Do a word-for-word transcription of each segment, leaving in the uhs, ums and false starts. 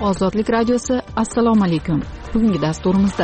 Ozodlik radiosi, assalomu alaykum. Bugungi dasturimizda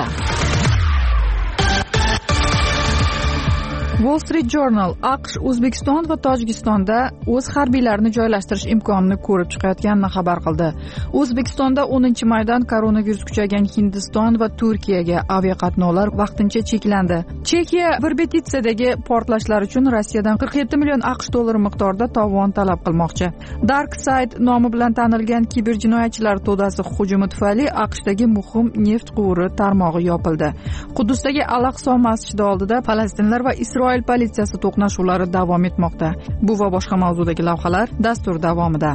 Wall Street Journal AQSh O'zbekiston va Tojikistonda o'z harbiylarini joylashtirish imkonini ko'rib chiqayotganini xabar qildi. O'zbekistonda o'ninchi maydan koronavirus kuchaygan Hindiston va Turkiyaga aviaqatnovlar vaqtincha cheklandi. Chexiya Verbetitsadagi portlashlar uchun Rossiyadan qirq yetti million AQSh dollari miqdorida tovon talab qilmoqchi. Dark Side nomi bilan tanilgan kiberjinoyatchilar to'dasi hujumi tufayli AQShdagi muhim neft quvuri tarmog'i yopildi. Quddusdagi Al-Aqso masjidi oldida falastinlar va Isroil Isroil politsiyasi to'qnashuvlari davom etmoqda. Bu va boshqa mavzudagi lavhalar dastur davomida.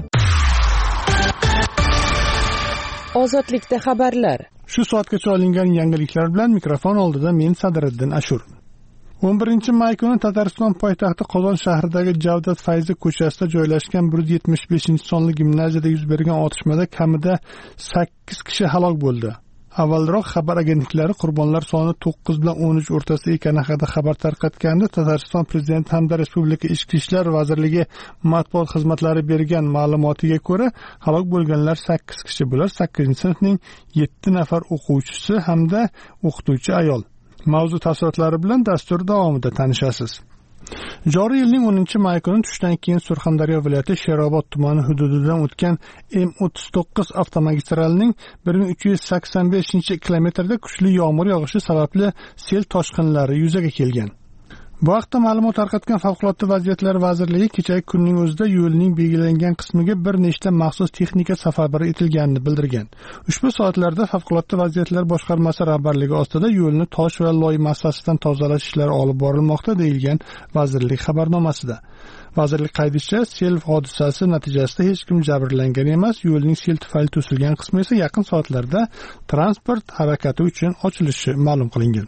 Ozodlikda xabarlar. Shu soatgacha olingan yangiliklar bilan mikrofon oldida men Sadriddin Ashur. o'n birinchi may kuni Tatariston poytaxti Qozon shahridagi Javdat Fayzi ko'chasida joylashgan bir yuz yetmish beshinchi sonli gimnaziyada yuz bergan otishmada kamida sakkiz kishi halok bo'ldi. Avvalroq xabar agentliklari qurbonlar soni to'qqiz bilan o'n uch o'rtasida ekani haqida xabar tarqatganda Tatariston prezidenti hamda Respublika Ichki ishlar vazirligi matbuot xizmatlari bergan ma'lumotiga ko'ra, halok bo'lganlar sakkiz kishi, bular sakkizinchi sinfning yetti nafar o'quvchisi hamda o'qituvchi ayol. Mavzu tafsilotlari bilan dastur davomida tanishasiz. Joriy yilning o'ninchi may kuni tushdan keyin Surxondaryo viloyati Sherobod tumani hududidan o'tgan M o'ttiz to'qqiz avtomagistralining bir ming uch yuz sakson beshinchi kilometrda kuchli yomg'ir yog'ishi sababli sel toshqinlari yuzaga kelgan. Bu haqda ma'lumot tarqatgan Favqulodda vaziyatlar vazirligi kechagi kunning o'zida yo'lning belgilangan qismiga bir nechta maxsus texnika safarbar etilganini bildirgan. Ushbu soatlarda Favqulodda vaziyatlar boshqarmasi rahbarligi ostida yo'lni tosh va loy massasidan tozalash ishlari olib borilmoqda deyilgan vazirlik xabarnomasida. Vazirlik qaydishicha, sel hodisasi natijasida hech kim jabrlangan emas, yo'lning sel tufayli to'silgan qismi esa yaqin soatlarda transport harakati uchun ochilishi ma'lum qilingan.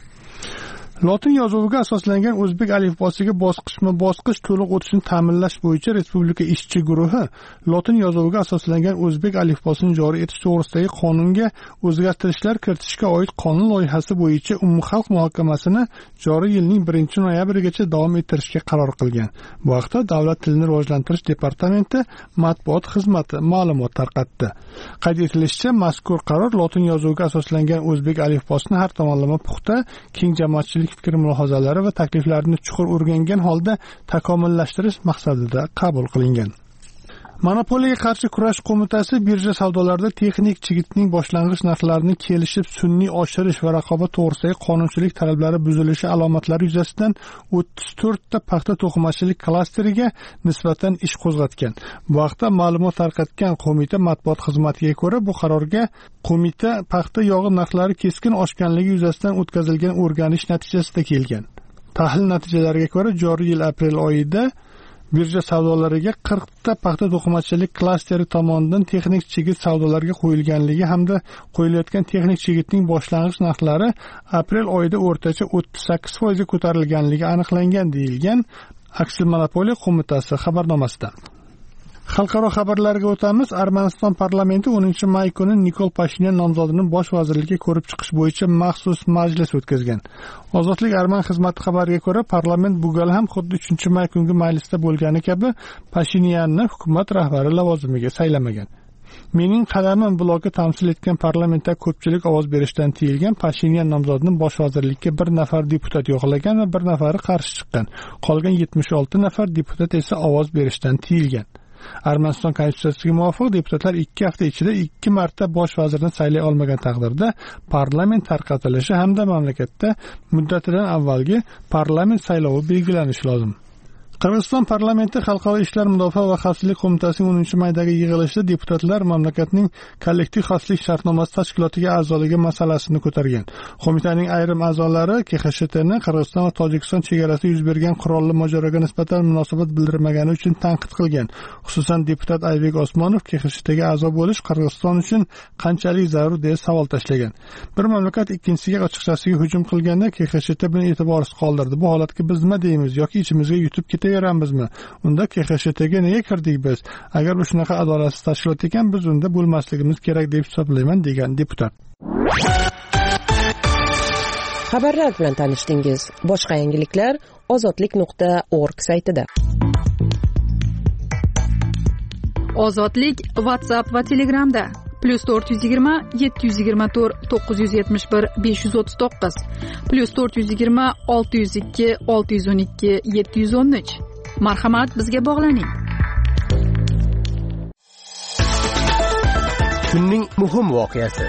Lotin yozuviga asoslangan o'zbek alifbosiga bosqichma-bosqich to'liq o'tishni ta'minlash bo'yicha Respublika ishchi guruhi Lotin yozuviga asoslangan o'zbek alifbosini joriy etish to'g'risidagi qonunga o'zgartirishlar kiritishga oid qonun loyihasi bo'yicha umumxalq muhokamasini joriy yilning birinchi noyabrigacha davom ettirishga qaror qilgan. Bu haqda Davlat tilini rivojlantirish departamenti matbuot xizmati ma'lumot tarqatdi. Qayd etilishicha, mazkur qaror Lotin yozuviga asoslangan o'zbek alifbosini har tomonlama puxta, keng jamoatchilik fikr mulohazalari va takliflarini chuqur o'rgangan holda takomillashtirish maqsadida qabul qilingan. Monopoliyaga qarshi kurash qo'mitasi birja savdolarida texnik chigitning boshlang'ich narxlarini kelishib sun'iy oshirish va raqobat to'g'risidagi qonunchilik talablari buzilishi alomatlari yuzasidan o'ttiz to'rtta paxta to'qimachilik klasteriga nisbatan ish qo'zg'atgan. Bu haqda ma'lumot tarqatgan qo'mita matbuot xizmatiga ko'ra, bu qarorga qo'mita paxta yog'i narxlari keskin oshganligi yuzasidan o'tkazilgan o'rganish natijasida kelgan. Tahlil natijalariga ko'ra, joriy yil aprel oyida birja savdolariga qirqta paxta to'qimachilik klasteri tomonidan texnik chigit savdolarga qo'yilganligi hamda qo'yilayotgan texnik chigitning boshlang'ich narxlari aprel oyida o'rtacha o'ttiz sakkiz foiz ga ko'tarilganligi aniqlangan deyilgan Aksiya monopoliya qo'mitasi xabarnomasida. Xalqaro xabarlarga o'tamiz. Armaniston parlamenti o'ninchi may kuni Nikol Pashinyan nomzodini bosh vazirlikka ko'rib chiqish bo'yicha maxsus majlis o'tkazgan. Ozodlik Arman xizmati xabariga ko'ra, parlament bu gal ham xuddi uchinchi may kungi majlisda bo'lgani kabi Pashinyanni hukumat rahbari lavozimiga saylamagan. Mening qadamim bloki tamsil etgan parlamentda ko'pchilik ovoz berishdan tiyilgan Pashinyan nomzodini bosh vazirlikka bir nafar deputat yo'qlagan va bir nafari qarshi chiqqan. Qolgan yetmish olti nafar deputat esa ovoz berishdan tiyilgan. Armaniston konstitutsiyasiga muvofiq deputatlar ikki hafta ichida ikki marta bosh vazirni saylay olmagan taqdirda parlament tarqatilishi hamda mamlakatda muddatidan avvalgi parlament saylovi belgilanishi lozim. Qirg'iziston parlamenti Xalqaro ishlar mudofaa va xavfsizlik qo'mitasining o'ninchi maydagi yig'ilishida deputatlar mamlakatning kollektiv xavfsizlik shartnomasi tashkilotiga a'zoligi masalasini ko'targan. Qo'mitaning ayrim a'zolari K X S Tni Qirg'iziston va Tojikiston chegarasida yuz bergan qurolli mojaroga nisbatan munosabat bildirmagani uchun tanqid qilgan. Xususan, deputat Aybek Osmonov K X S Tga a'zo bo'lish Qirg'iziston uchun qanchalik zarur deya savol tashlagan. Bir mamlakat ikkinchisiga ochiqchasiga hujum qilganda K X S T buni e'tiborsiz qoldirdi. Bu holatga biz nima deymiz yoki ichimizga yutib ketaveramizmi? Unda K X S Tga nega kirdik biz? Agar bu shunaqa adolatsiz tashkilot ekan, biz unda bo'lmasligimiz kerak deb hisoblayman, degan deputat. Xabarlar bilan tanishdingiz. Boshqa yangiliklar ozodlik nuqta org saytida. Ozodlik WhatsApp va Telegramda. plus to'rt yuz yigirma yetti yuz yigirma to'rt to'qqiz yuz yetmish bir besh yuz o'ttiz to'qqiz plus to'rt yuz yigirma olti yuz ikki olti yuz o'n ikki yetti yuz o'n uch. Marhamat, bizga bog'laning. Kunning muhim voqeasi.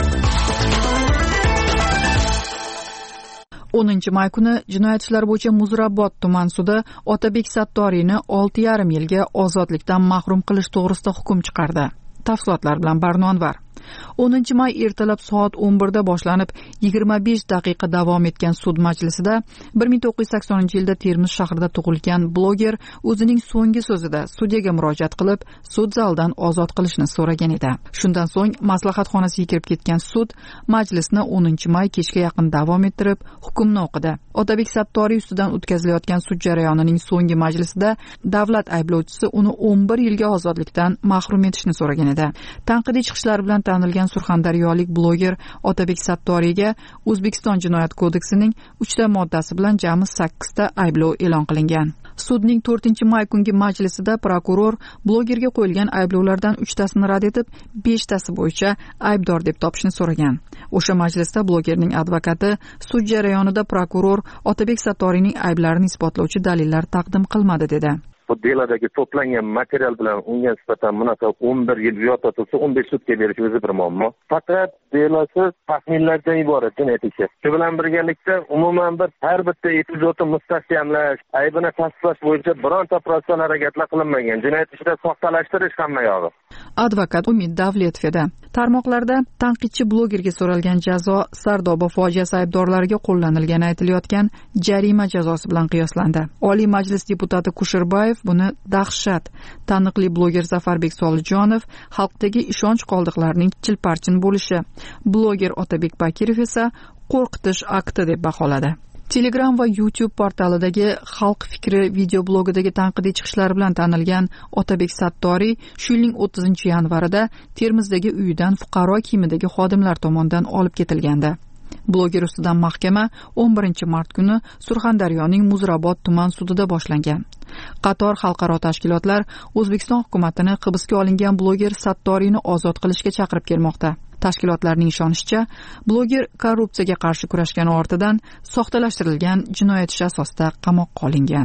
o'ninchi may kuni jinoyat ishlari bo'yicha Muzrabot tuman sudi Otabek Sattoriyni olti yarim yilga ozodlikdan mahrum qilish to'g'risida hukm chiqardi. Tafsilotlar bilan Barno Anvar. o'ninchi may ertalab soat o'n birda boshlanib yigirma besh daqiqa davom etgan sud majlisida bir ming to'qqiz yuz saksoninchi yilda Termiz shahrida tug'ilgan bloger o'zining so'nggi so'zida sudyaga murojaat qilib, sud zalidan ozod qilishni so'ragan edi. Shundan so'ng maslahat xonasiga kirib ketgan sud majlisni o'ninchi may kechga yaqin davom ettirib, hukmni o'qidi. Otabek Sattoriy ustidan o'tkazilayotgan sud jarayonining so'nggi majlisida davlat ayblovchisi uni o'n bir yilga ozodlikdan mahrum etishni so'ragan edi. Tanqidiy chiqishlar bilan tanilgan surxondaryolik bloger Otabek Sattoriyga O'zbekiston jinoyat kodeksining uchta moddasi bilan jami sakkizta ayblov e'lon qilingan. Sudning to'rtinchi may kungi majlisida prokuror blogerga qo'yilgan ayblovlardan uchtasini rad etib, beshtasi bo'yicha aybdor deb topishni so'ragan. O'sha majlisda blogerning advokati sud jarayonida prokuror Otabek Sattoriyning ayblarini isbotlovchi dalillar taqdim qilmadi dedi. Bu deladagi to'plangan material bilan unga nisbatan bunaqa o'n bir yil yo'qotilsa o'n besh sudga berish o'zi bir muammo. Faqat delasi taxminlardan iborat jinoyat ishi. Shu bilan birgalikda umuman bir har bitta epizodni mustahkamlash, aybini tasdiqlash bo'yicha bironta protsessual harakatlar qilinmagan. Jinoyat ishida soxtalashtirish hamma yog'i. Advokat Umid Davletov edi. Tarmoqlarda tanqidchi blogerga so'ralgan jazo Sardoba fojiasi aybdorlariga qo'llanilgani aytilayotgan jarima jazosi bilan qiyoslandi. Oliy Majlis deputati Kusherbayev buni dahshat, taniqli bloger Zafarbek Solijonov xalqdagi ishonch qoldiqlarining chilparchin bo'lishi, bloger Otabek Bakirov esa qo'rqitish akti deb baholadi. Telegram va YouTube portalidagi Xalq fikri videoblogidagi tanqidiy chiqishlar bilan tanilgan Otabek Sattoriy shu yilning o'ttizinchi yanvarida Termizdagi uyidan fuqaro kiyimidagi xodimlar tomonidan olib ketilgandi. Bloger ustidan mahkama o'n birinchi mart kuni Surxondaryoning Muzrabot tuman sudida boshlangan. Qator xalqaro tashkilotlar O'zbekiston hukumatini hibsga olingan bloger Sattoriyni ozod qilishga chaqirib kelmoqda. Tashkilotlarning ishonishicha, bloger korrupsiyaga qarshi kurashgani ortidan soxtalashtirilgan jinoyat ishi asosida qamoqqa olingan.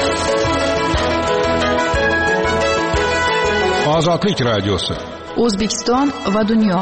Ozodlik radiosi. O'zbekiston va dunyo.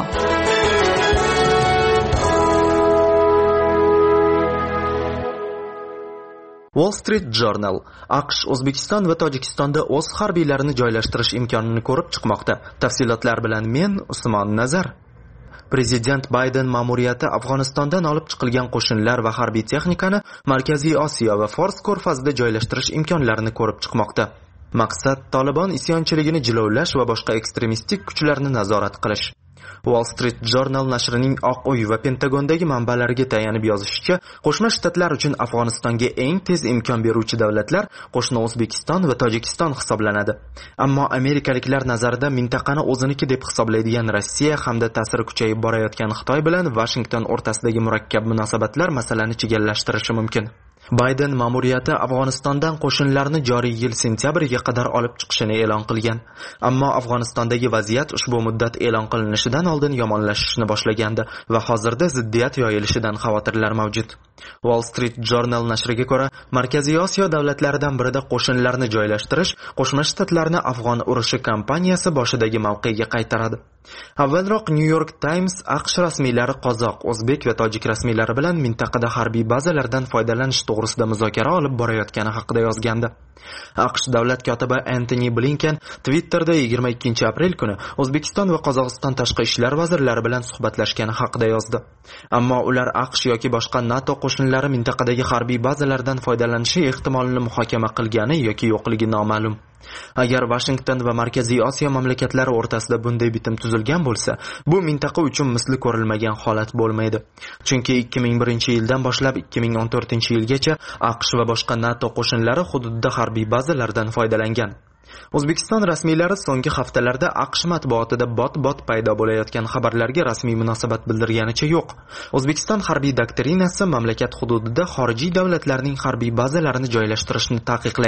Wall Street Journal AQSh O'zbekiston va Tojikistonda o'z harbiylarini joylashtirish imkonini ko'rib chiqmoqda. Tafsilotlar bilan men Usmon Nazar. Prezident Bayden ma'muriyati Afg'onistondan olib chiqilgan qo'shinlar va harbiy texnikani Markaziy Osiyo va Fors ko'rfazida joylashtirish imkonlarini ko'rib chiqmoqda. Maqsad Taliban isyonchiligini jilovlash va boshqa ekstremistik kuchlarni nazorat qilish. Wall Street Journal nashrining Oq uy va Pentagondagi manbalariga tayanib yozishicha, Qo'shma Shtatlar uchun Afg'onistonga eng tez imkon beruvchi davlatlar qo'shni O'zbekiston va Tojikiston hisoblanadi. Ammo amerikaliklar nazarida mintaqani o'ziniki deb hisoblaydigan Rossiya hamda ta'siri kuchayib borayotgan Xitoy bilan Washington o'rtasidagi murakkab munosabatlar masalani chigallashtirishi mumkin. Bayden ma'muriyati Afg'onistondan qo'shinlarni joriy yil sentyabriga qadar olib chiqishini e'lon qilgan. Ammo Afg'onistondagi vaziyat ushbu muddat e'lon qilinishidan oldin yomonlashishni boshlagandi va hozirda ziddiyat yoyilishidan xavotirlar mavjud. Wall Street Journal nashriga ko'ra, Markaziy Osiyo davlatlaridan birida qo'shinlarni joylashtirish Qo'shma Shtatlarni Afg'on urushi kampaniyasi boshidagi mavqega qaytaradi. Avvalroq New York Times AQSh rasmiylari qozoq, o'zbek va tojik rasmiylari bilan mintaqada harbiy bazalardan foydalanish to'g'risida muzokara olib borayotgani haqida yozgandi. AQSh davlat kotibi Antony Blinken Twitterda yigirma ikkinchi aprel kuni O'zbekiston va Qozog'iston tashqi ishlar vazirlari bilan suhbatlashgani haqida yozdi. Ammo ular AQSh yoki boshqa NATO qo'shinlari mintaqadagi harbiy bazalardan foydalanishi ehtimolini muhokama qilgani yoki yo'qligi noma'lum. Agar Washington va Markaziy Osiyo mamlakatlari o'rtasida bunday bitim tuzilgan bo'lsa, bu mintaqa uchun misli ko'rilmagan holat bo'lmaydi. Chunki ikki ming birinchi yildan boshlab ikki ming o'n to'rtinchi yilgacha AQSh va boshqa NATO qo'shinlari hududda harbiy bazalardan foydalangan. O'zbekiston rasmiylari so'nggi haftalarda AQSh matbuotida bot-bot paydo bo'layotgan xabarlarga rasmiy munosabat bildirganicha yo'q. O'zbekiston harbiy doktrinasi mamlakat hududida xorijiy davlatlarning harbiy bazalarini joylashtirishni taqiqlaydi.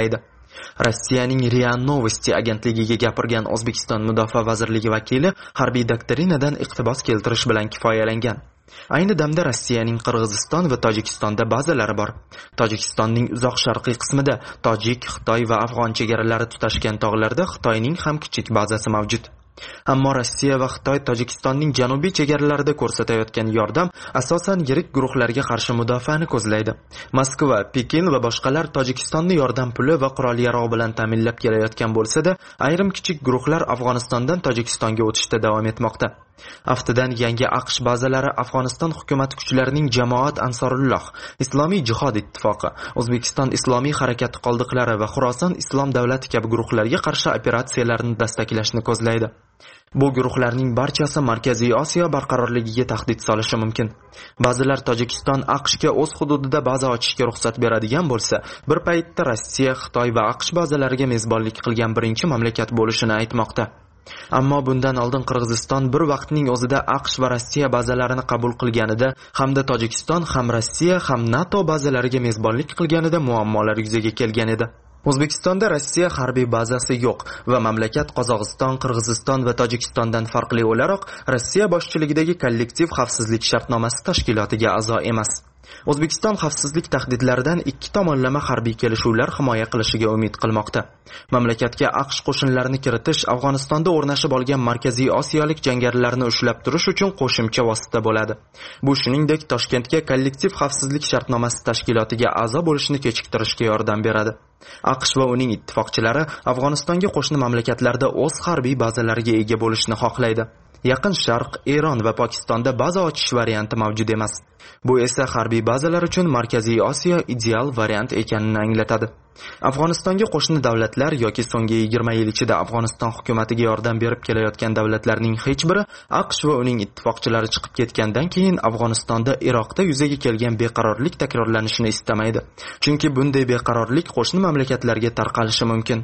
Rossiyaning RIA Novosti agentligiga gapirgan O'zbekiston Mudofaa vazirligi vakili harbiy doktrinadan iqtibos keltirish bilan kifoyalangan. Ayni damda Rossiyaning Qirg'iziston va Tojikistonda bazalari bor. Tojikistonning uzoq sharqiy qismida Tojik, Xitoy va Afg'on chegaralari tutashgan tog'larda Xitoyning ham kichik bazasi mavjud. Ammo Rossiya va Xitoy Tojikistonning janubiy chegaralarida ko'rsatayotgan yordam asosan yirik guruhlarga qarshi mudofaani ko'zlaydi. Moskva, Pekin va boshqalar Tojikistonni yordam puli va qurol-yarog' bilan ta'minlab kelayotgan bo'lsa-da, ayrim kichik guruhlar Afg'onistondan Tojikistonga o'tishda davom etmoqda. Aftidan yangi AQSh bazalari Afg'oniston hukumat kuchlarining Jamoat Ansorulloh, Islomiy jihod ittifoqi, O'zbekiston islomiy harakati qoldiqlari va Xuroson islom davlati kabi guruhlarga qarshi operatsiyalarni dastaklashni ko'zlaydi. Bu guruhlarning barchasi Markaziy Osiyo barqarorligiga tahdid solishi mumkin. Ba'zilar Tojikiston AQShga o'z hududida baza ochishga ruxsat beradigan bo'lsa, bir paytda Rossiya, Xitoy va AQSh bazalariga mezbonlik qilgan birinchi mamlakat bo'lishini aytmoqda. Ammo bundan oldin Qirg'iziston bir vaqtning o'zida AQSh va Rossiya bazalarini qabul qilganida hamda Tojikiston ham Rossiya ham NATO bazalariga mezbonlik qilganida muammolar yuzaga kelgan edi. O'zbekistonda Rossiya harbiy bazasi yo'q va mamlakat Qozog'iston, Qirg'iziston va Tojikistondan farqli o'laroq Rossiya boshchiligidagi kollektiv xavfsizlik shartnomasi tashkilotiga a'zo emas. O'zbekiston xavfsizlik tahdidlaridan ikki tomonlama harbiy kelishuvlar himoya qilishiga umid qilmoqda. Mamlakatga AQSh qo'shinlarini kiritish Afg'onistonda o'rnashib olgan Markaziy Osiyolik jangarilarni ushlab turish uchun qo'shimcha vosita bo'ladi. Bu shuningdek Toshkentga kollektiv xavfsizlik shartnomasi tashkilotiga a'zo bo'lishni kechiktirishga yordam beradi. AQSh va uning ittifoqchilari Afg'onistonga qo'shni mamlakatlarda o'z harbiy bazalariga ega bo'lishni xohlaydi. Yaqin Sharq, Eron va Pokistonda baza ochish varianti mavjud emas. Bu esa harbiy bazalar uchun Markaziy Osiyo ideal variant ekanini anglatadi. Afg'onistonga qo'shni davlatlar yoki so'nggi yigirma yil ichida Afg'oniston hukumatiga yordam berib kelayotgan davlatlarning hech biri AQSh va uning ittifoqchilari chiqib ketgandan keyin Afg'onistonda Iroqda yuzaga kelgan beqarorlik takrorlanishini istamaydi. Chunki bunday beqarorlik qo'shni mamlakatlarga tarqalishi mumkin.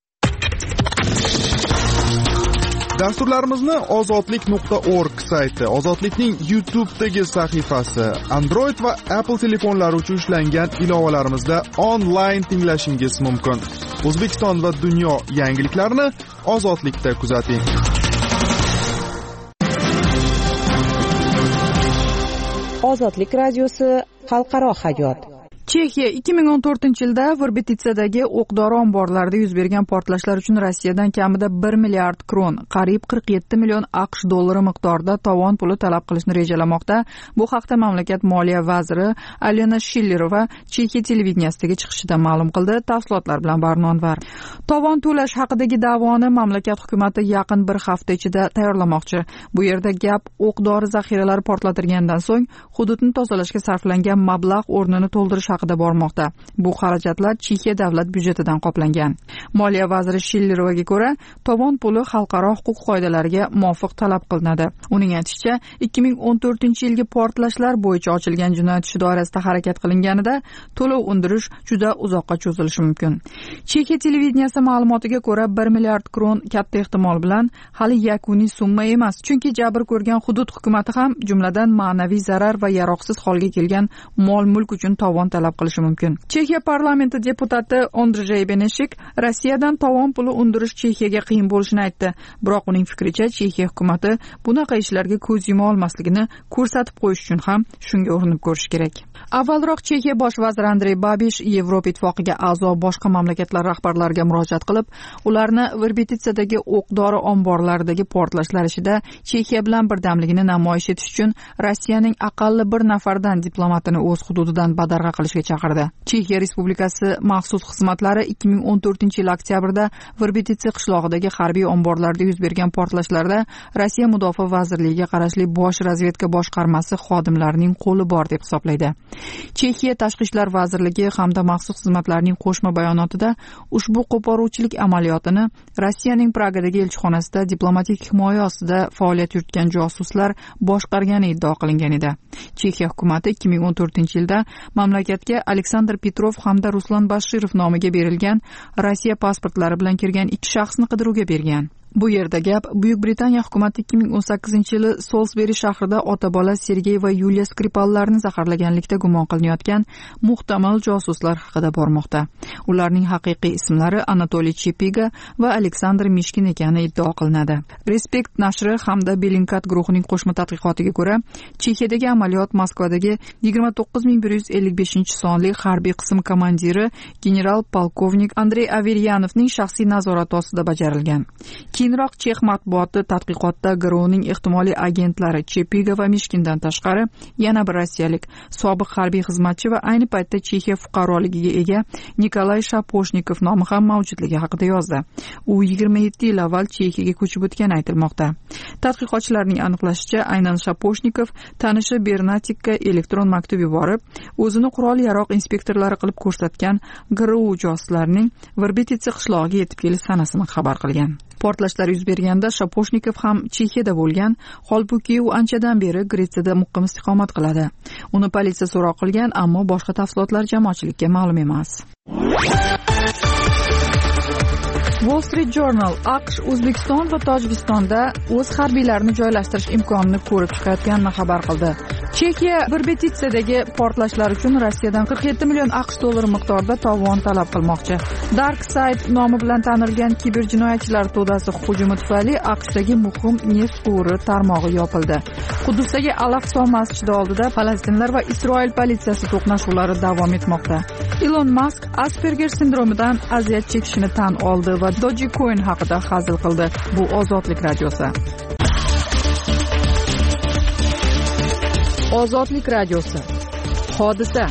Dasturlarimizni ozodlik nuqta org sayti, Ozodlikning YouTube'dagi sahifasi, Android va Apple telefonlari uchun ishlangan ilovalarimizda onlayn tinglashingiz mumkin. O'zbekiston va dunyo yangiliklarini Ozodlikda kuzating. Ozodlik radiosi xalqaro hayot. Chexiya ikki ming o'n to'rtinchi yilda Verbititsadagi o'q-dori omborlarida yuz bergan portlashlar uchun Rossiyadan kamida bir milliard kron, qariyb qirq yetti million AQSh dollari miqdorida tovon puli talab qilishni rejalamoqda. Bu haqda mamlakat moliya vaziri Alena Shillerova Chexiya televideniyasiga chiqishida ma'lum qildi. Tafsilotlar bilan Barno Anvar. Tovon to'lash haqidagi da'voni mamlakat hukumati yaqin bir hafta ichida tayyorlamoqchi. Bu yerda gap o'q-dori zaxiralari portlatilgandan so'ng hududni tozalashga sarflangan mablag' o'rnini to'ldirish haqida bormoqda. Bu xarajatlar Chexiya davlat byudjetidan qoplangan. Moliya vaziri Shillerovaga ko'ra, tovon puli xalqaro huquq qoidalariga muvofiq talab qilinadi. Uning aytishicha, ikki ming o'n to'rtinchi yilgi portlashlar bo'yicha ochilgan jinoyat ishi doirasida harakat qilinganida to'lov undirish juda uzoqqa cho'zilishi mumkin. Chexiya televideniyasi ma'lumotiga ko'ra, bir milliard kron katta ehtimol bilan hali yakuniy summa emas, chunki jabr ko'rgan hudud hukumati ham jumladan ma'naviy zarar va yaroqsiz holga kelgan mol-mulk uchun tovon talab qilishi mumkin. Chexiya parlamenti deputati Ondrej Beneshik Rossiyadan tovon puli undirish Chexiyaga qiyin bo'lishini aytdi. Biroq uning fikricha, Chexiya hukumati bunaqa ishlarga ko'z yuma olmasligini ko'rsatib qo'yish uchun ham shunga urinib ko'rish kerak. Avvalroq Chexiya bosh vaziri Andrey Babish Yevropa ittifoqiga a'zo boshqa mamlakatlar rahbarlariga murojaat qilib, ularni Verbititsadagi o'q-dori omborlaridagi portlashlar ishida Chexiya bilan birdamligini namoyish etish uchun Rossiyaning aqalli bir nafardan diplomatini o'z hududidan badarg'a qilishga chaqirdi. Chexiya Respublikasi maxsus xizmatlari ikki ming o'n to'rtinchi yil oktyabrda Verbititsa qishlog'idagi harbiy omborlarda yuz bergan portlashlarda Rossiya Mudofaa vazirligiga qarashli bosh razvedka boshqarmasi xodimlarining qo'li bor deb hisoblaydi. Chexiya Tashqi ishlar vazirligi hamda maxsus xizmatlarning qo'shma bayonotida ushbu qo'poruvchilik amaliyotini Rossiyaning Pragadagi elchixonasida diplomatik himoya ostida faoliyat yuritgan josuslar boshqargani iddao qilingan edi. Chexiya hukumati ikki ming o'n to'rtinchi yilda mamlakatga Aleksandr Petrov hamda Ruslan Bashirov nomiga berilgan Rossiya pasportlari bilan kirgan ikki shaxsni qidiruvga bergan. Bu yerda gap Buyuk Britaniya hukumati ikki ming o'n sakkizinchi yili Solsberi shahrida ota-bola Sergey va Yuliya Skripallarni zaharlaganlikda gumon qilinayotgan muhtamal josuslar haqida bormoqda. Ularning haqiqiy ismlari Anatoliy Chepiga va Aleksandr Mishkin ekani iddao qilinadi. Respekt nashri hamda Belinkat guruhining qo'shma tadqiqotiga ko'ra, Chexiyadagi amaliyot Moskvadagi yigirma to'qqiz ming bir yuz ellik beshinchi sonli harbiy qism komandiri general polkovnik Andrey Averyanovning shaxsiy nazorati ostida bajarilgan. Keyinroq Chex matbuoti tadqiqotda girovning ehtimoliy agentlari Chepiga va Mishkindan tashqari yana bir rossiyalik sobiq harbiy xizmatchi va ayni paytda Chexiya fuqaroligiga ega Nikolay Shaposhnikov nomi ham mavjudligi haqida yozdi. U yigirma yetti yil avval Chexiyaga ko'chib o'tgani aytilmoqda. Tadqiqotchilarning aniqlashicha, aynan Shaposhnikov tanishi Bernatikka elektron maktub yuborib, o'zini qurol-yarog' inspektorlari qilib ko'rsatgan G R U josuslarining Verbititsa qishlog'iga yetib kelish sanasini xabar qilgan. Portlashlar yuz berganda Shaposhnikov ham Chexiyada bo'lgan, holbuki u anchadan beri Gretsiyada muqim istiqomat qiladi. Uni politsiya so'roq qilgan, ammo boshqa tafsilotlar jamoatchilikka ma'lum emas. Wall Street Journal AQSh O'zbekiston va Tojikistonda o'z harbiylarini joylashtirish imkonini ko'rib chiqayotganini xabar qildi. Chexiya Verbititsadagi portlashlar uchun Rossiyadan qirq yetti million AQSh dollari miqdorida tovon talab qilmoqchi. Dark Side nomi bilan tanilgan kiberjinoyatchilar to'dasi hujumi tufayli AQShdagi muhim neft quvuri tarmog'i yopildi. Quddusdagi Al-Aqso masjidi oldida Falastinlar va Isroil politsiyasi to'qnashuvlari davom etmoqda. Elon Musk Asperger sindromidan aziyat chekishini tan oldi va Dogecoin haqida hazil qildi. Bu Ozodlik radiosi. Ozodlik radiosi. Hodisa.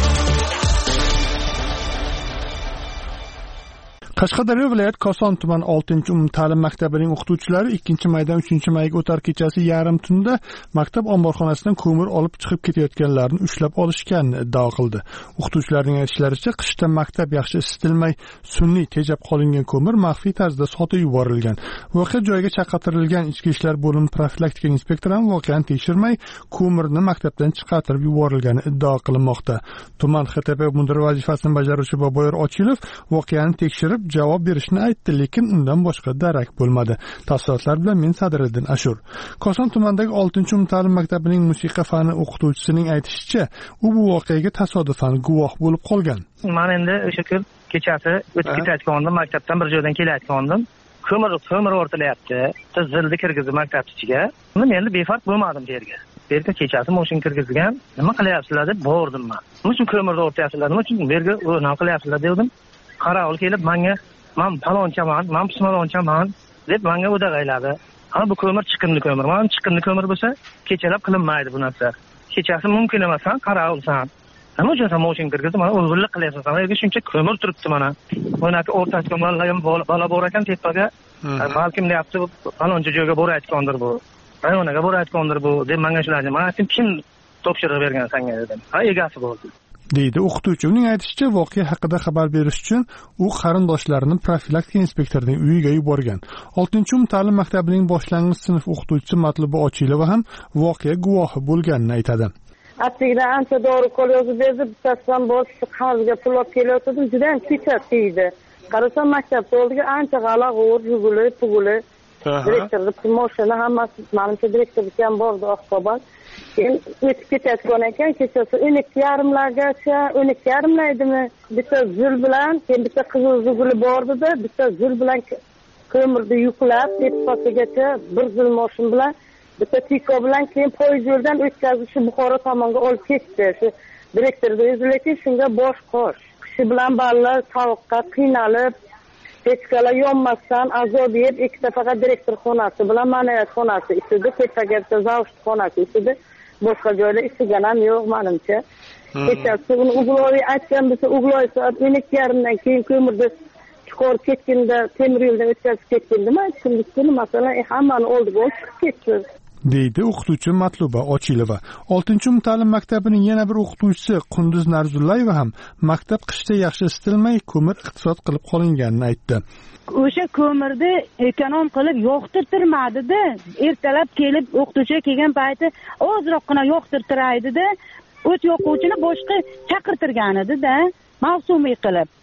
Qashqadaryo viloyat Koson tuman oltinchi umumta'lim maktabining o'qituvchilari ikkinchi maydan uchinchi mayga o'tar kechasi yarim tunda maktab omborxonasidan ko'mir olib chiqib ketayotganlarni ushlab olishganini iddao qildi. O'qituvchilarning aytishlaricha, qishda maktab yaxshi isitilmay, sun'iy tejab qolingan ko'mir maxfiy tarzda sotib yuborilgan. Voqea joyiga chaqirtirilgan ichki ishlar bo'limi profilaktika inspektori ham voqeani tekshirmay, ko'mirni maktabdan chiqartirib yuborilgani iddao qilinmoqda. Tuman X T P mudiri vazifasini bajaruvchi Boboyor Ochilov voqeani tekshirib javob berishni aytdi, lekin undan boshqa darak bo'lmadi. Tafsilotlar bilan men Sadiriddin Ashur. Koson tumanidagi oltinchi umumta'lim maktabining musiqa fani o'qituvchisining aytishicha, u bu voqeaga tasodifan guvoh bo'lib qolgan. Men endi o'sha kun kechasi o'tib ketayotgandim, maktabdan bir joydan kelayotgandim. Ko'mir ko'mir o'rtilayapti. Zilni kirgizib maktab ichiga. Men endi befarq bo'lmadim yerga. Bu yerga kechasi mashina kirgizgan. Nima qilyapsizlar deb bordim men. Nima uchun ko'mirni o'rtayapsizlar? Nima uchun bu yerga nima qilyapsizlar dedim. Qarovul kelib menga men palonchaman, men pismalonchaman deb menga o'dag'ayladi. Ha, bu ko'mir chiqindi ko'mir. Men chiqindi ko'mir bo'lsa, kechalab qilinmaydi bu narsa. Kechasi mumkin emas, san qarovulsan. Nima uchun sen mashina kirgizib, mana o'g'irlik qilyapsan? Sen yerga shuncha ko'mir turibdi mana. Bunaki o'rtasiga bolalar ham bola bor ekan tepaga. Balkim deyapti, paloncha joyga borayotgandir bu. Rayonaga borayotgandir bu deb menga shularni. Men aytdim, kim topshiriq bergan senga dedim. Ha, egasi bo'ldi. deydi o'qituvchi. Uning aytishicha, voqea haqida xabar berish uchun u qarindoshlarini profilaktika inspektorining uyiga yuborgan. oltinchi umumta'lim maktabining boshlang'ich sinf o'qituvchisi Matluba Ochilova ham voqea guvohi bo'lganini aytadi. Aslida ancha dori qo'l yozib berdi, bittasidan boshqa qarzga pul olib kelayotgandim, juda ham kechasi edi. Qarasam maktabda oldiga ancha g'ala-g'ur, yuguli, puguli. Direktorning promoshini hammasi, menimcha direktorga ham bordi Oqko'ban. Keyin o'tib ketayotgan ekan, kechasi o'n ikki yarimlargacha, o'n ikki yarimlaydimi, bitta zul bilan, keyin bitta qizil zuguli bordida, bitta zul bilan ko'mirni yuklab, tepasigacha bir zul mashin bilan, bitta tiko bilan keyin poyezd yo'ldan o'tkazib shu Buxoro tomonga olib ketdi. Shu direktorning o'zi lekin shunga bosh qo'sh. Kishi bilan balla sovuqqa qiynalib, pechkalar yonmasdan azob yeb, ikkita faqat direktor xonasi bilan ma'naviyat xonasi istedi, tepaga bitta zavsh xonasi istedi. Boshqa joyda istagan ham yo'q menimcha. Kechasi uni Ugloy aytgan bo'lsa, Ugloy soat o'n ikki yarimdan keyin ko'mirni chiqarib ketganda, temir yo'ldan o'tkazib ketgandimi, aytdim, masalan, hammani oldiga olib chiqib ketdi. deydi o'qituvchi Matluba Ochilova. oltinchi umumta'lim maktabining yana bir o'qituvchisi Qunduz Narzullayeva ham maktab qishda yaxshi isitilmay, ko'mir iqtisod qilib qolinganini aytdi. O'sha ko'mirni ekonom qilib yo'qtirtirmadi-da. Ertalab kelib o'qituvchi kelgan payti ozroqgina yo'qtirtiraydi-da, o't yoquvchini boshqa chaqirtirgan edi-da, mavsumiy qilib.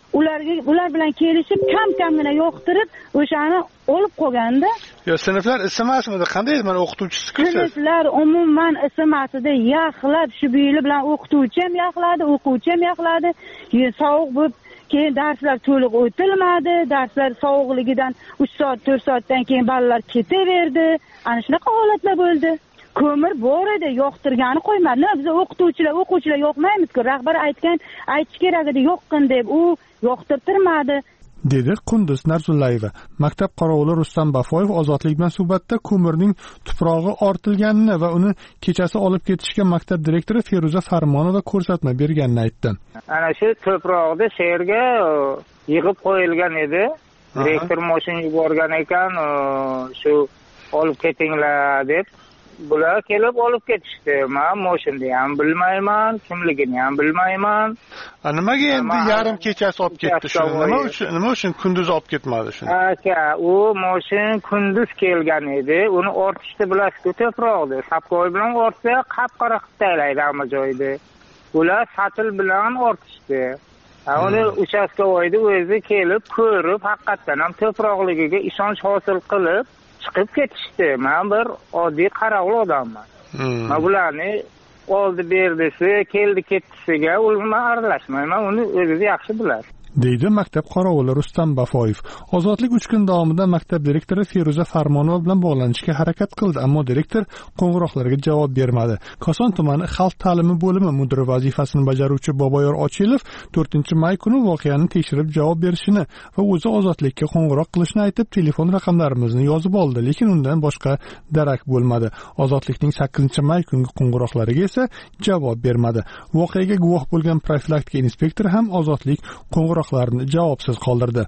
ularga ular bilan kelishib kam kamgina yoqtirib o'shani olib qo'yganda. Yo, sinflar isimasmidi? Qanday mana o'qituvchisi-ku? Sinflar umuman isimasida yaxlab shu buyili bilan o'qituvchi ham yaxladi, o'quvchi ham yaxladi. Sovuq bo'lib keyin darslar to'liq o'tilmadi, darslar sovuqligidan uch soat to'rt soatdan keyin bolalar ketaverdi. Ana shunaqa holatlar bo'ldi. Ko'mir bor edi, yoqtirgani qo'ymadi. Biz o'qituvchilar, o'quvchilar yoqmaymiz-ku. Rahbar aytgan, aytish kerak edi, yoqqin deb, u yoqtirtirmadi. dedi Qunduz Narzullayeva. Maktab qorovuli Rustam Bafoyev Ozodlik bilan suhbatda ko'mirning tuprog'i ortilganini va uni kechasi olib ketishga maktab direktori Feruza Farmonova ko'rsatma berganini aytdi. Ana shu tuproqni she'rga yig'ib qo'yilgan edi. Direktor mashina yuborgan ekan, shu olib ketinglar deb. Bular kelib olib ketishdi. Men mashinani ham bilmayman, kimligini ham bilmayman. Nimaga endi yarim kechasi olib ketdi shuni? Nima uchun, nima uchun kunduz olib ketmadi shuni? Aka, u mashin kunduz kelgan edi. Uni ortishdi, bilasizku, tuproqni. Sapkoy bilan ortsa, qap-qora qilib taylaydi hamma joyda. Ular satil bilan ortishdi. Uni uchastkovoyda o'zi kelib ko'rib, haqiqatan ham tuproqligiga ishonch hosil qilib chiqib ketishdi. Men bir oddiy qarovul odamman. Men bularni oldi berdisi, keldi ketdisiga ulma aralashmayman. Uni o'zi yaxshi biladi. deydi maktab qorovuli Rustam Bafoyev. Ozodlik uch kun davomida maktab direktori Feruza Farmonova bilan bog'lanishga harakat qildi, ammo direktor qo'ng'iroqlarga javob bermadi. Koson tumani xalq ta'limi bo'limi mudiri vazifasini bajaruvchi Boboyor Ochilov to'rtinchi may kuni voqeani tekshirib javob berishini va o'zi Ozodlikka qo'ng'iroq qilishni aytib, telefon raqamlarimizni yozib oldi, lekin undan boshqa darak bo'lmadi. Ozodlikning sakkizinchi may kungi qo'ng'iroqlariga esa javob bermadi. Voqeaga guvoh bo'lgan profilaktika inspektori ham Ozodlik qo'ng'iroqlarini javobsiz qoldirdi.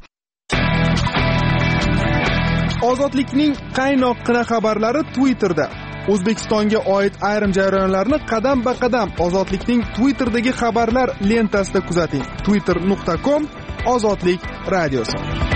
Ozodlikning qaynoqqina xabarlari Twitterda. O'zbekistonga oid ayrim jarayonlarni qadam-ba-qadam Ozodlikning Twitterdagi xabarlar lentasida kuzating. twitter nuqta com Ozodlik radiosi.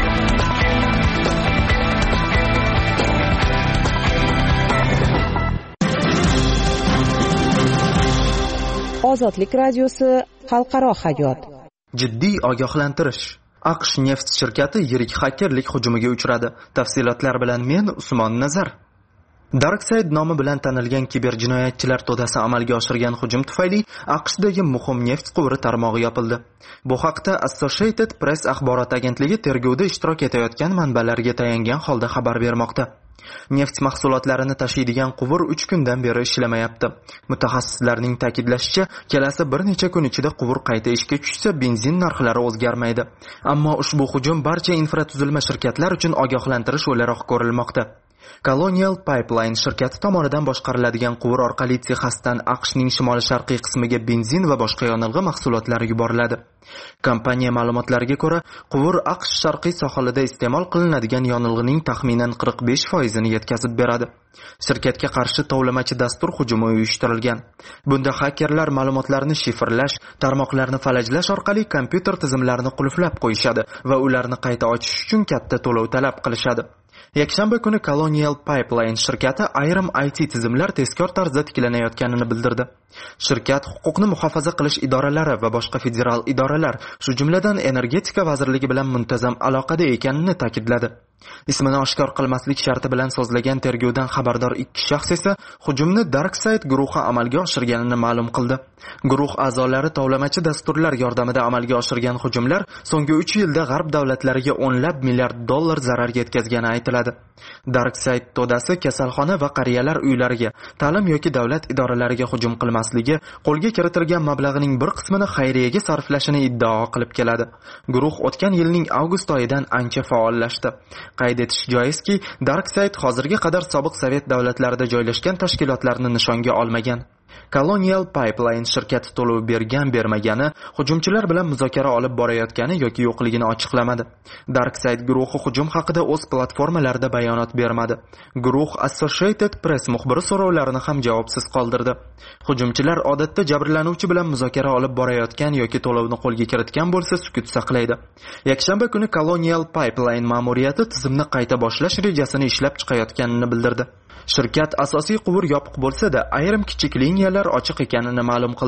Ozodlik radiosi xalqaro hayot. Jiddiy ogohlantirish. AQSh neft shirkati yirik xakerlik hujumiga uchradi. Tafsilotlar bilan men Usmon Nazar. Darkside nomi bilan tanilgan kiberjinoyatchilar to'dasi amalga oshirgan hujum tufayli AQShdagi muhim neft quvuri tarmog'i yopildi. Bu haqda Associated Press axborot agentligi tergovda ishtirok etayotgan manbalarga tayangan holda xabar bermoqda. Neft mahsulotlarini tashiydigan quvur uch kundan beri ishlamayapti. Mutaxassislarning ta'kidlashicha, kelasi bir necha kun ichida quvur qayta ishga tushsa, benzin narxlari o'zgarmaydi. Ammo ushbu hujum barcha infratuzilma shirkatlar uchun ogohlantirish o'laroq ko'rilmoqda. Colonial Pipeline shirkati tomonidan boshqariladigan quvur orqali Texasdan AQShning shimoli-sharqiy qismiga benzin va boshqa yonilg'i mahsulotlari yuboriladi. Kompaniya ma'lumotlariga ko'ra, quvur AQSh sharqiy sohilida iste'mol qilinadigan yonilg'ining taxminan qirq besh foizini yetkazib beradi. Shirkatga qarshi tovlamachi dastur hujumi uyushtirilgan. Bunda xakerlar ma'lumotlarni shifrlash, tarmoqlarni falajlash orqali kompyuter tizimlarini qulflab qo'yishadi va ularni qayta ochish uchun katta to'lov talab qilishadi. Yakshanba kuni Colonial Pipeline shirkati ayrim I T tizimlar tezkor tarzda tiklanayotganini bildirdi. Shirkat huquqni muhofaza qilish idoralari va boshqa federal idoralar, shu jumladan energetika vazirligi bilan muntazam aloqada ekanini ta'kidladi. Ismini oshkor qilmaslik sharti bilan so'zlagan tergovdan xabardor ikki shaxs esa hujumni Darkside guruhi amalga oshirganini ma'lum qildi. Guruh a'zolari tovlamachi dasturlar yordamida amalga oshirgan hujumlar so'nggi uch yilda g'arb davlatlariga o'nlab milliard dollar zarar yetkazgani aytiladi. Darkside to'dasi kasalxona va qariyalar uylariga, ta'lim yoki davlat idoralariga hujum qilmasligi, qo'lga kiritilgan mablag'ning bir qismini xayriyaga sarflashini iddao qilib keladi. Guruh o'tgan yilning avgust oyidan ancha faollashdi. Qayd etish joizki, Darkside hozirga qadar sobiq Sovet davlatlarida joylashgan tashkilotlarni nishonga olmagan. Colonial Pipeline shirkati to'lov bergan-bermagani, hujumchilar bilan muzokara olib borayotgani yoki yo'qligini ochiqlamadi. Darkside guruhi hujum haqida o'z platformalarida bayonot bermadi. Guruh Associated Press muxbiri so'rovlarini ham javobsiz qoldirdi. Hujumchilar odatda jabrlanuvchi bilan muzokara olib borayotgan yoki to'lovni qo'lga kiritgan bo'lsa sukut saqlaydi. Yakshanba kuni Colonial Pipeline ma'muriyati tizimni qayta boshlash rejasini ishlab chiqayotganini bildirdi. Shirkat asosiy quvur yopiq bo'lsa-da, ayrim kichik liniyalar ochiq ekanini ma'lum qildi.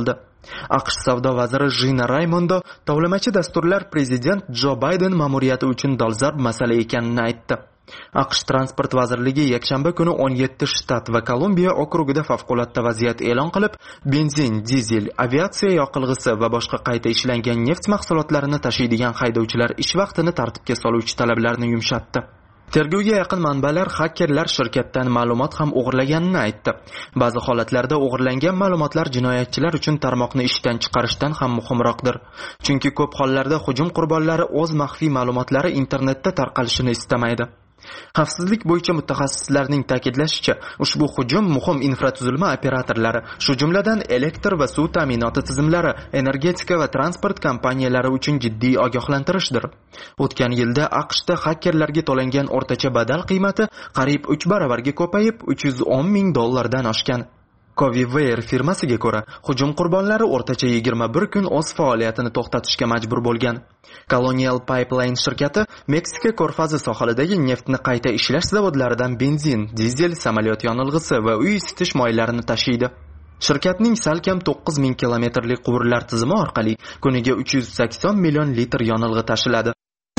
aqsh savdo vaziri Jina Raimondo tovlamachi dasturlar prezident Jo Bayden ma'muriyati uchun dolzarb masala ekanini aytdi. aqsh transport vazirligi yakshanba kuni o'n yetti shtat va Kolumbiya okrugida favqulodda vaziyat e'lon qilib, benzin, dizel, aviatsiya yoqilg'isi va boshqa qayta ishlangan neft mahsulotlarini tashiydigan haydovchilar ish vaqtini tartibga soluvchi talablarni yumshatdi. Tergovga yaqin manbalar xakerlar shirkatdan ma'lumot ham o'g'irlaganini aytdi. Ba'zi holatlarda o'g'irlangan ma'lumotlar jinoyatchilar uchun tarmoqni ishdan chiqarishdan ham muhimroqdir. Chunki ko'p hollarda hujum qurbonlari o'z maxfiy ma'lumotlari internetda tarqalishini istamaydi. Xavfsizlik bo'yicha mutaxassislarning ta'kidlashicha, ushbu hujum muhim infratuzilma operatorlari, shu jumladan elektr va suv ta'minoti tizimlari, energetika va transport kompaniyalari uchun jiddiy ogohlantirishdir. O'tgan yilda aqshda xakerlarga to'langan o'rtacha badal qiymati qariyb uch baravarga ko'payib, uch yuz o'n ming dollardan oshgan. Covivare firmasiga ko'ra, hujum qurbonlari o'rtacha yigirma bir kun o'z faoliyatini to'xtatishga majbur bo'lgan. Colonial Pipeline shirkati Meksika ko'rfazi sohilidagi neftni qayta ishlash zavodlaridan benzin, dizel, samolyot yonilg'isi va uy isitish moylarini tashiydi. Shirkatning salkam to'qqiz ming kilometrlik quvurlar tizimi orqali kuniga uch yuz sakson million litr yonilg'i tashiladi.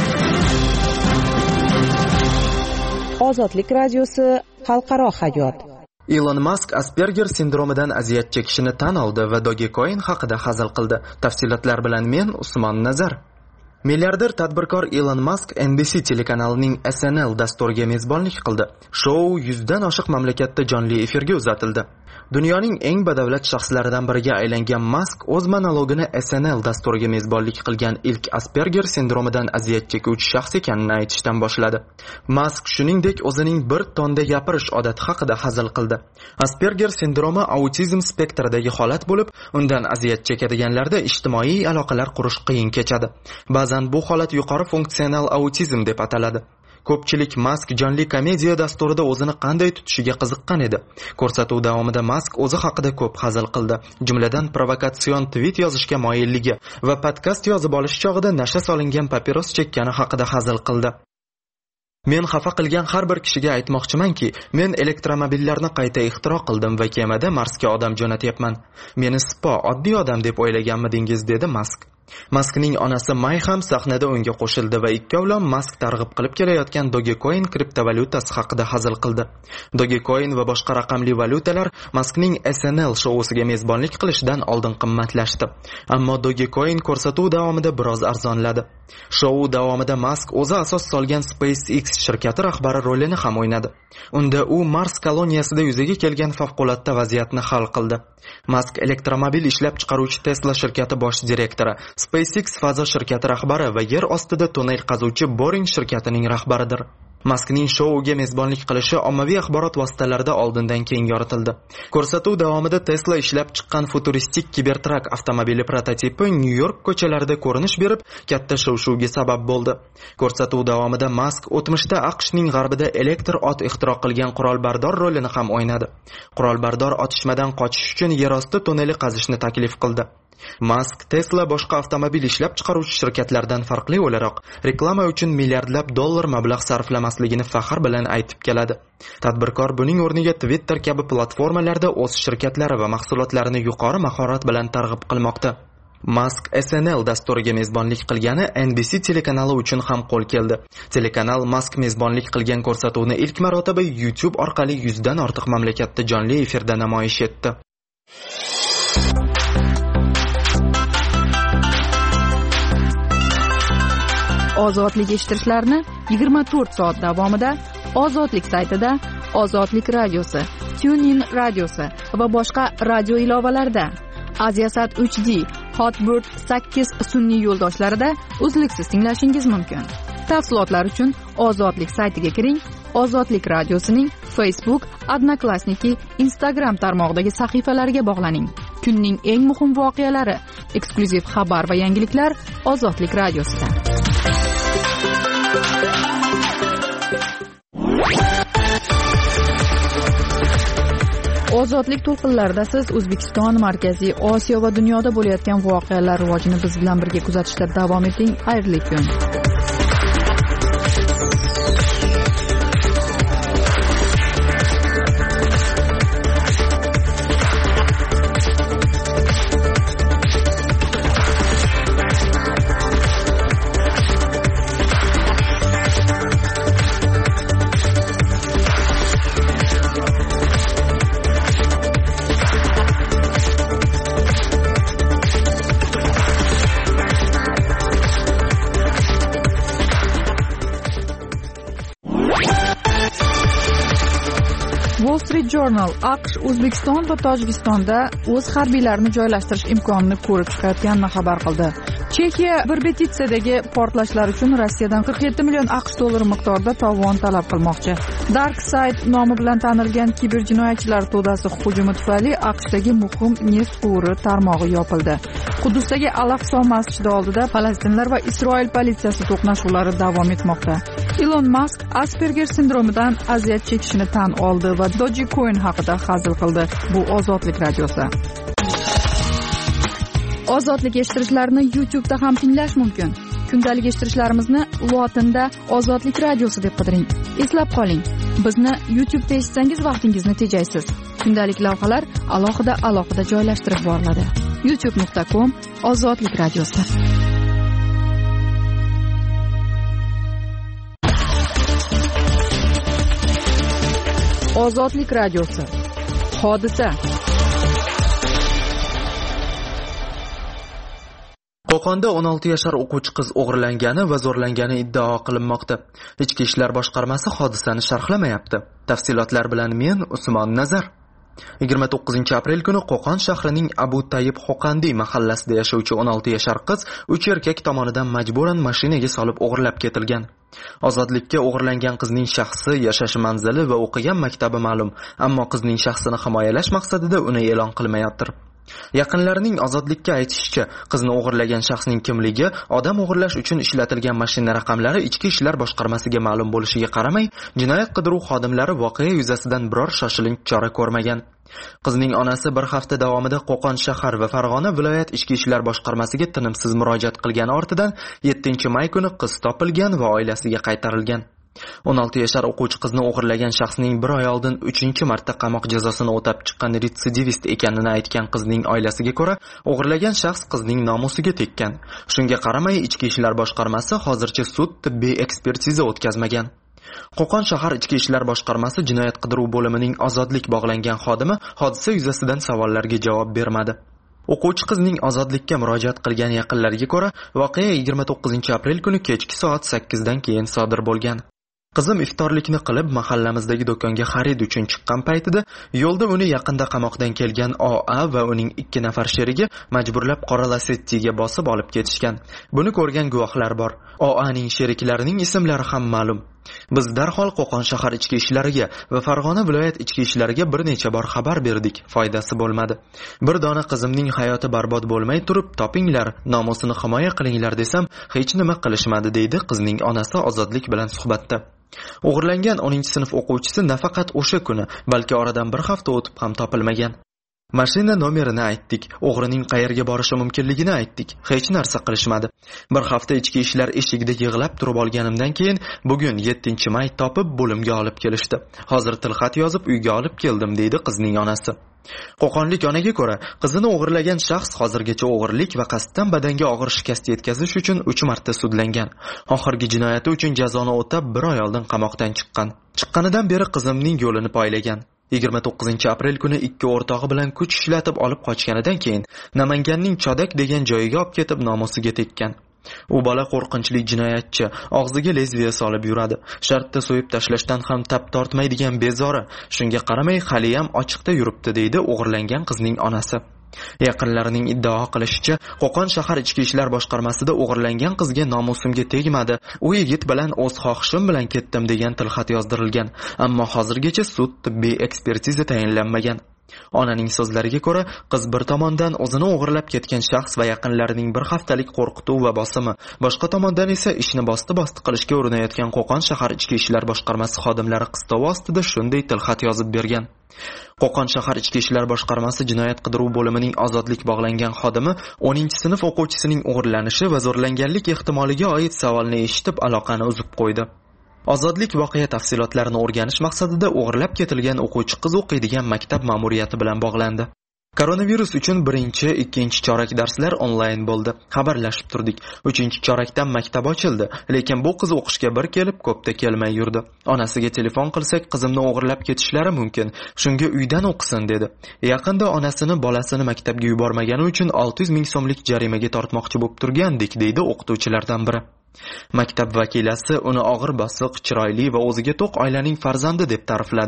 Ozodlik radiosi xalqaro hayot. Elon Musk Asperger sindromidan aziyat chekishini tan oldi va Dogecoin haqida hazil qildi. Tafsilotlar bilan men Usmon Nazar. Milliarder tadbirkor Elon Musk N B C telekanalining S N L dasturiga mezbonlik qildi. Shou yuzdan oshiq mamlakatda jonli efirga uzatildi. Dunyoning eng badavlat shaxslaridan biriga aylangan Musk o'z monologini S N L dasturiga mezbonlik qilgan ilk Asperger sindromidan aziyat chekuvchi shaxs ekanini aytishdan boshladi. Musk shuningdek o'zining bir tonda gapirish odati haqida hazil qildi. Asperger sindromi autizm spektridagi holat bo'lib, undan aziyat chekadiganlarda ijtimoiy aloqalar qurish qiyin kechadi. Ba'zan bu holat yuqori funksional autizm deb ataladi. Ko'pchilik Musk jonli komediya dasturida o'zini qanday tutishiga qiziqqan edi. Ko'rsatuv davomida Musk o'zi haqida ko'p hazil qildi, jumladan provokatsion tweet yozishga moyilligi va podkast yozib olish chog'ida nasha solingan papiros chekkani haqida hazil qildi. Men xafa qilgan har bir kishiga aytmoqchimanki, men elektromobillarni qayta ixtiro qildim va kemada Marsga odam jo'natyapman. Meni spo oddiy odam deb o'ylaganmidingiz, dedi Musk. Muskning onasi May ham sahnada unga qo'shildi va ikkovlon Musk targ'ib qilib kelayotgan Dogecoin kriptovalyutasi haqida hazil qildi. Dogecoin va boshqa raqamli valyutalar Muskning S N L shousiga mezbonlik qilishidan oldin qimmatlashdi. Ammo Dogecoin ko'rsatuv davomida biroz arzonladi. Shou davomida Musk o'zi asos solgan SpaceX shirkati rahbari rolini ham o'ynadi. Unda u Mars koloniyasida yuzaga kelgan favqulodda vaziyatni hal qildi. Musk elektromobil ishlab chiqaruvchi Tesla shirkati bosh direktori, SpaceX fazo shirkati rahbari va yer ostida tunnel qazuvchi Boring shirkatining rahbaridir. Muskning shouga mezbonlik qilishi ommaviy axborot vositalarida oldindan keyin yoritildi. Ko'rsatuv davomida Tesla ishlab chiqqan futuristik Cybertruck avtomobili prototipi Nyu-York ko'chalarida ko'rinish berib, katta shov-shuvga sabab bo'ldi. Ko'rsatuv davomida Musk o'tmishda AQShning g'arbida elektr ot ixtiro qilgan qurolbardor rolini ham o'ynadi. Qurolbardor otishmadan qochish uchun yerosti tunneli qazishni taklif qildi. Musk Tesla boshqa avtomobil ishlab chiqaruvchi shirkatlardan farqli o'laroq reklama uchun milliardlab dollar mablag' sarflamasligini faxr bilan aytib keladi. Tadbirkor buning o'rniga Twitter kabi platformalarda o'z shirkatlari va mahsulotlarini yuqori mahorat bilan targ'ib qilmoqda. Musk S N L dasturiga mezbonlik qilgani N B C telekanali uchun ham qo'l keldi. Telekanal Musk mezbonlik qilgan ko'rsatuvni ilk marotaba YouTube orqali yuzdan ortiq mamlakatda jonli efirda namoyish etdi. Ozodlik eshittirishlarni yigirma to'rt soat davomida Ozodlik saytida, Ozodlik radiosi, TuneIn radiosi va boshqa radio ilovalarida, Aziasat uch D, Hotbird sakkiz sun'iy yo'ldoshlarida uzluksiz tinglashingiz mumkin. Tafsilotlar uchun Ozodlik saytiga kiring. Ozodlik radiosining Facebook, Odnoklassniki, Instagram tarmog'idagi sahifalariga bog'laning. Kunning eng muhim voqealari, eksklyuziv xabar va yangiliklar Ozodlik radiosida. Ozodlik to'lqinlarida siz O'zbekiston, Markaziy Osiyo va dunyoda bo'layotgan voqealar rivojini biz bilan birga kuzatishda davom eting. Xayrli kun. Wall Street Journal AQSh O'zbekiston va Tojikistonda o'z harbiylarini joylashtirish imkonini ko'rib chiqayotganini xabar qildi. Chexiya Birbetitsadagi portlashlar uchun Rossiyadan qirq yetti million AQSh dollari miqdorida tovon talab qilmoqchi. DarkSide nomi bilan tanilgan kiberjinoyatchilar to'dasi hujumi tufayli AQShdagi muhim neft quvuri tarmog'i yopildi. Qudusdagi Al-Aqso masjidi oldida Falastinlar va Isroil politsiyasi to'qnashuvlari davom etmoqda. Elon Musk Asperger sindromidan aziyat chekishini tan oldi va Dogecoin haqida hazil qildi. Bu Ozodlik radiosi. Ozodlik eshittirishlarni YouTube'da ham tinglash mumkin. Kundalik eshittirishlarimizni lotinda Ozodlik radiosi deb qidiring. Eslab qoling, bizni YouTube'da eshitsangiz vaqtingizni tejaysiz. Kundalik lavhalar alohida alohida joylashtirib boriladi. youtube nuqta com Ozodlik radiosi. Ozodlik radiosi. Hodisa. Qo'qonda o'n olti yashar o'quvchi qiz o'g'irlangani va zo'rlangani iddao qilinmoqda. Ichki ishlar boshqarmasi hodisani sharhlamayapti. Tafsilotlar bilan men Usmon Nazar. yigirma to'qqizinchi aprel kuni Qo'qon shahrining Abu Tayyib Xoqandi mahallasida yashovchi o'n olti yashar qiz uch erkak tomonidan majburan mashinaga solib o'g'irlab ketilgan. Ozodlikka o'g'irlangan qizning shaxsi, yashash manzili va o'qigan maktabi ma'lum, ammo qizning shaxsini himoyalash maqsadida uni e'lon qilmayapti. Yaqinlarining Ozodlikka aytishicha, qizni o'g'irlagan shaxsning kimligi, odam o'g'irlash uchun ishlatilgan mashina raqamlari ichki ishlar boshqarmasiga ma'lum bo'lishiga qaramay, jinoyat qidiruv xodimlari voqea yuzasidan biror shoshilinch chora ko'rmagan. Qizning onasi bir hafta davomida Qo'qon shahar va Farg'ona viloyat ichki ishlar boshqarmasiga tinimsiz murojaat qilgani ortidan yettinchi may kuni qiz topilgan va oilasiga qaytarilgan. o'n olti yashar o'quvchi qizni o'g'irlagan shaxsning bir oy oldin uchinchi marta qamoq jazosini o'tab chiqqan retsidivist ekanini aytgan qizning oilasiga ko'ra, o'g'irlagan shaxs qizning nomusiga tekkan. Shunga qaramay, ichki ishlar boshqarmasi hozircha sud tibbiy ekspertiza o'tkazmagan. Qo'qon shahar ichki ishlar boshqarmasi jinoyat qidiruv bo'limining Ozodlik bog'langan xodimi hodisa yuzasidan savollarga javob bermadi. O'quvchi qizning Ozodlikka murojaat qilgan yaqinlariga ko'ra, voqea yigirma to'qqizinchi aprel kuni kechki soat sakkizdan keyin sodir bo'lgan. Qizim iftorlikni qilib mahallamizdagi do'konga xarid uchun chiqqan paytida yo'lda uni yaqinda qamoqdan kelgan O A va uning ikki nafar sherigi majburlab qora Lacetti'ga bosib olib ketishgan. Buni ko'rgan guvohlar bor. O Aning sheriklarining ismlari ham ma'lum. Biz darhol Qo'qon shahar ichki ishlariga va Farg'ona viloyat ichki ishlariga bir necha bor xabar berdik. Foydasi bo'lmadi. Bir dona qizimning hayoti barbod bo'lmay turib, topinglar, nomusini himoya qilinglar desam, hech nima qilishmadi, deydi qizning onasi Ozodlik bilan suhbatda. O'g'irlangan o'ninchi sinf o'quvchisi nafaqat o'sha kuni, balki oradan bir hafta o'tib ham topilmagan. Mashina nomerini aytdik, o'g'rining qayerga borishi mumkinligini aytdik. Hech narsa qilishmadi. Bir hafta ichki ishlar eshigida yig'lab turib olganimdan keyin bugun yettinchi may topib bo'limga olib kelishdi. Hozir tilxat yozib uyga olib keldim, deydi qizning onasi. Qo'qonlik onaga ko'ra, qizini o'g'irlagan shaxs hozirgacha o'g'irlik va qasddan badanga og'ir shikast yetkazish uchun uch marta sudlangan. Oxirgi jinoyati uchun jazoni o'tab bir oy oldin qamoqdan chiqqan. Chiqqanidan beri qizimning yo'lini poylagan. yigirma to'qqizinchi aprel kuni ikki o'rtog'i bilan kuch ishlatib olib qochganidan keyin Namanganning Chodak degan joyiga olib ketib nomusiga tekkan. U bola qo'rqinchli jinoyatchi, og'ziga lezbiya solib yuradi. Shartda so'yib tashlashdan ham tap tortmaydigan bezori. Shunga qaramay hali ham ochiqda yuribdi, deydi o'g'irlangan qizning onasi. Yaqinlarining iddao qilishicha, Qo'qon shahar ichki ishlar boshqarmasida o'g'irlangan qizga nomusimga tegmadi. U yigit bilan o'z xohishim bilan ketdim degan tilxat yozdirilgan, ammo hozirgacha sud tibbiy ekspertiza tayinlanmagan. Onaning so'zlariga ko'ra, qiz bir tomondan o'zini o'g'irlab ketgan shaxs va yaqinlarining bir haftalik qo'rqituv va bosimi, boshqa tomondan esa ishni bosti-bosti qilishga urinayotgan Qo'qon shahar ichki ishlar boshqarmasi xodimlari qistovi ostida shunday tilxat yozib bergan. Qo'qon shahar ichki ishlar boshqarmasi jinoyat qidiruv bo'limining Ozodlik bog'langan xodimi o'ninchi sinf o'quvchisining o'g'irlanishi va zo'rlanganlik ehtimoliga oid savolni eshitib aloqani uzib qo'ydi. Ozodlik voqea tafsilotlarini o'rganish maqsadida o'g'irlab ketilgan o'quvchi qiz o'qiydigan maktab ma'muriyati bilan bog'landi. Koronavirus uchun birinchi, ikkinchi chorak darslar onlayn bo'ldi. Xabarlashib turdik. uchinchi chorakdan maktab ochildi, lekin bu qiz o'qishga bir kelib, ko'pda kelmay yurdi. Onasiga telefon qilsak, qizimni o'g'irlab ketishlari mumkin. Shunga uydan o'qisin dedi. Yaqinda onasini bolasini maktabga yubormagani uchun olti yuz ming so'mlik jarimaga tortmoqchi bo'lib turgandik, deydi o'qituvchilardan biri. Maktab vakilasi uni og'ir bosiq, chiroyli va o'ziga to'q oilaning farzandi deb ta'rifladi.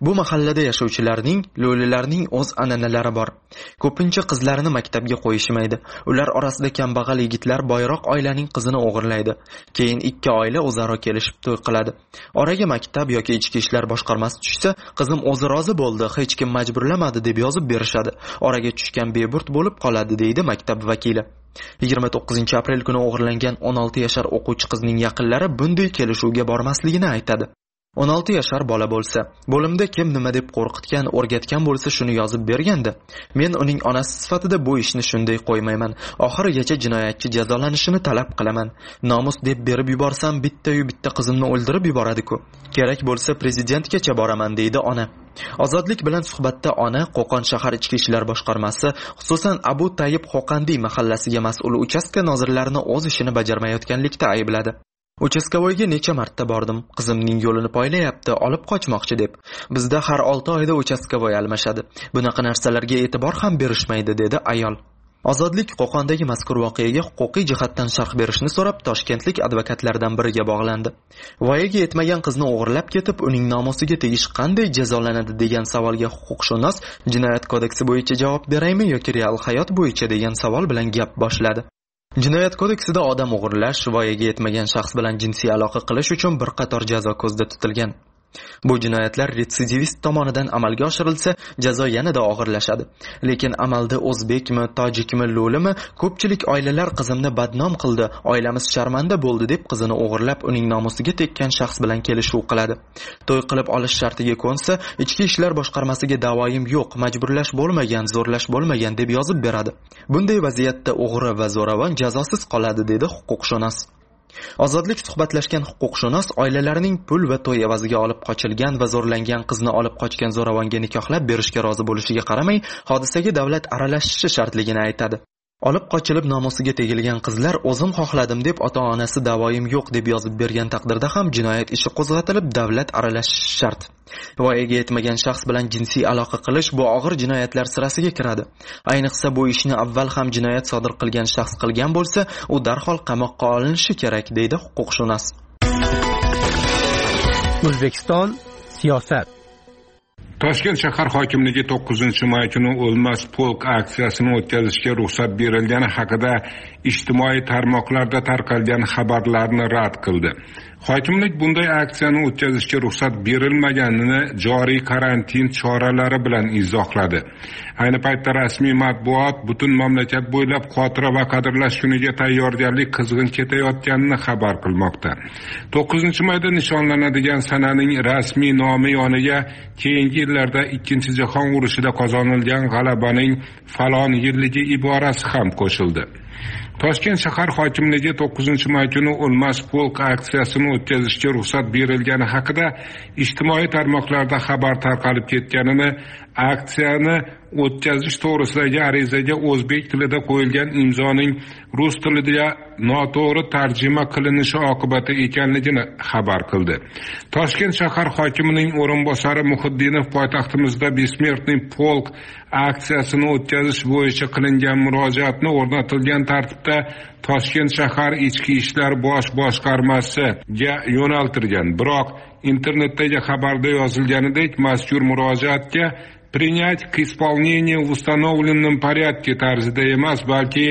Bu mahallada yashovchilarning, lo'lilarning o'z an'analari bor. Ko'pincha qizlarini maktabga qo'yishmaydi. Ular orasida kambag'al yigitlar boyroq oilaning qizini o'g'irlaydi. Keyin ikki oila o'zaro kelishib to'y qiladi. Oraga maktab yoki ichki ishlar boshqarmasi tushsa, qizim o'zi rozi bo'ldi, hech kim majburlamadi deb yozib berishadi. Oraga tushgan beburt bo'lib qoladi, deydi maktab vakili. yigirma to'qqizinchi aprel kuni o'g'irlangan o'n olti yashar o'quvchi qizning yaqinlari bunday kelishuvga bormasligini aytadi. o'n olti yashar bola bo'lsa, bo'limda kim nima deb qo'rqitgan, o'rgatgan bo'lsa shuni yozib bergandi. Men uning onasi sifatida bu ishni shunday qo'ymayman. Oxirigacha jinoyatchi jazolanishini talab qilaman. Nomus deb berib yuborsam, bitta-yu bitta qizimni o'ldirib yuboradi-ku. Kerak bo'lsa prezidentgacha boraman, deydi ona. Ozodlik bilan suhbatda ona Qo'qon shahar ichki ishlar boshqarmasi, xususan Abu Tayyib Qo'qandiy mahallasiga mas'ul uchastka nozirlarini o'z ishini bajarmayotganlikda aybladi. Uchastkavoyga necha marta bordim. Qizimning yo'lini poylayapti, olib qochmoqchi deb. Bizda har olti oyda uchastkavoy almashadi. Bunaqa narsalarga e'tibor ham berishmaydi, dedi ayol. Ozodlik Qo'qondagi mazkur voqeaga huquqiy jihatdan sharh berishni so'rab Toshkentlik advokatlardan biriga bog'landi. Voyaga yetmagan qizni o'g'irlab ketib, uning nomusiga tegish qanday jazolanadi degan savolga huquqshunos Jinoyat kodeksi bo'yicha javob beraymi yoki real hayot bo'yicha degan savol bilan gap boshladi. Jinoyat kodeksida odam o'g'irlash, voyaga yetmagan shaxs bilan jinsiy aloqa qilish uchun bir qator jazo ko'zda tutilgan. Bu jinoyatlar retsidivist tomonidan amalga oshirilsa, jazo yanada og'irlashadi. Lekin amalda o'zbekmi, tojikmi, lo'limi, ko'pchilik oilalar qizimni badnom qildi, oilamiz sharmanda bo'ldi deb qizini o'g'irlab uning nomusiga tekkan shaxs bilan kelishuv qiladi. To'y qilib olish shartiga ko'nsa, ichki ishlar boshqarmasiga da'voyim yo'q, majburlash bo'lmagan, zo'rlash bo'lmagan deb yozib beradi. Bunday vaziyatda o'g'ri va zo'ravon jazosiz qoladi, dedi huquqshunos. Ozodlik suhbatlashgan huquqshunos oilalarining pul va to'y evaziga olib qochilgan va zo'rlangan qizni olib qochgan zo'ravonga nikohlab berishga rozi bo'lishiga qaramay, hodisaga davlat aralashishi shartligini aytadi. Olib qochilib nomusiga tegilgan qizlar o'zim xohladim deb ota-onasi da'voyim yo'q deb yozib bergan taqdirda ham jinoyat ishi qo'zg'atilib davlat aralashishi shart. Voyaga yetmagan shaxs bilan jinsiy aloqa qilish bu og'ir jinoyatlar sirasiga kiradi. Ayniqsa bu ishni avval ham jinoyat sodir qilgan shaxs qilgan bo'lsa, u darhol qamoqqa olinishi kerak, deydi huquqshunos. O'zbekiston siyosat. Toshkent shahar hokimligi to'qqizinchi may kuni O'lmas polk aksiyasini o'tkazishga ruxsat berilgani haqida ijtimoiy tarmoqlarda tarqalgan xabarlarni rad qildi. Hokimlik bunday aksiyani o'tkazishga ruxsat berilmaganini joriy karantin choralari bilan izohladi. Ayni paytda rasmiy matbuot butun mamlakat bo'ylab xotira va qadrlash kuniga tayyorgarlik qizg'in ketayotganini xabar qilmoqda. to'qqizinchi mayda nishonlanadigan sananing rasmiy nomi yoniga keyingi yillarda ikkinchi jahon urushida qozonilgan g'alabaning falon yilligi iborasi ham qo'shildi. Toshkent shahar hokimligi to'qqizinchi may kuni O'lmas polk aksiyasini o'tkazishga ruxsat berilgani haqida ijtimoiy tarmoqlarda xabar tarqalib ketganini, aksiyani o'tkazish to'g'risidagi arizaga o'zbek tilida qo'yilgan imzoning rus tilida noto'g'ri tarjima qilinishi oqibati ekanligini xabar qildi. Toshkent shahar hokimining o'rinbosari Muhiddinov poytaxtimizda Besmertniy polk aksiyasini o'tkazish bo'yicha qilingan murojaatni o'rnatilgan tartibda Toshkent shahar ichki ishlar bosh boshqarmasiga yo'naltirgan. Biroq internetdagi xabarda yozilganidek mazkur murojaatga принять к исполнению в установленном порядке tarzida emas, balki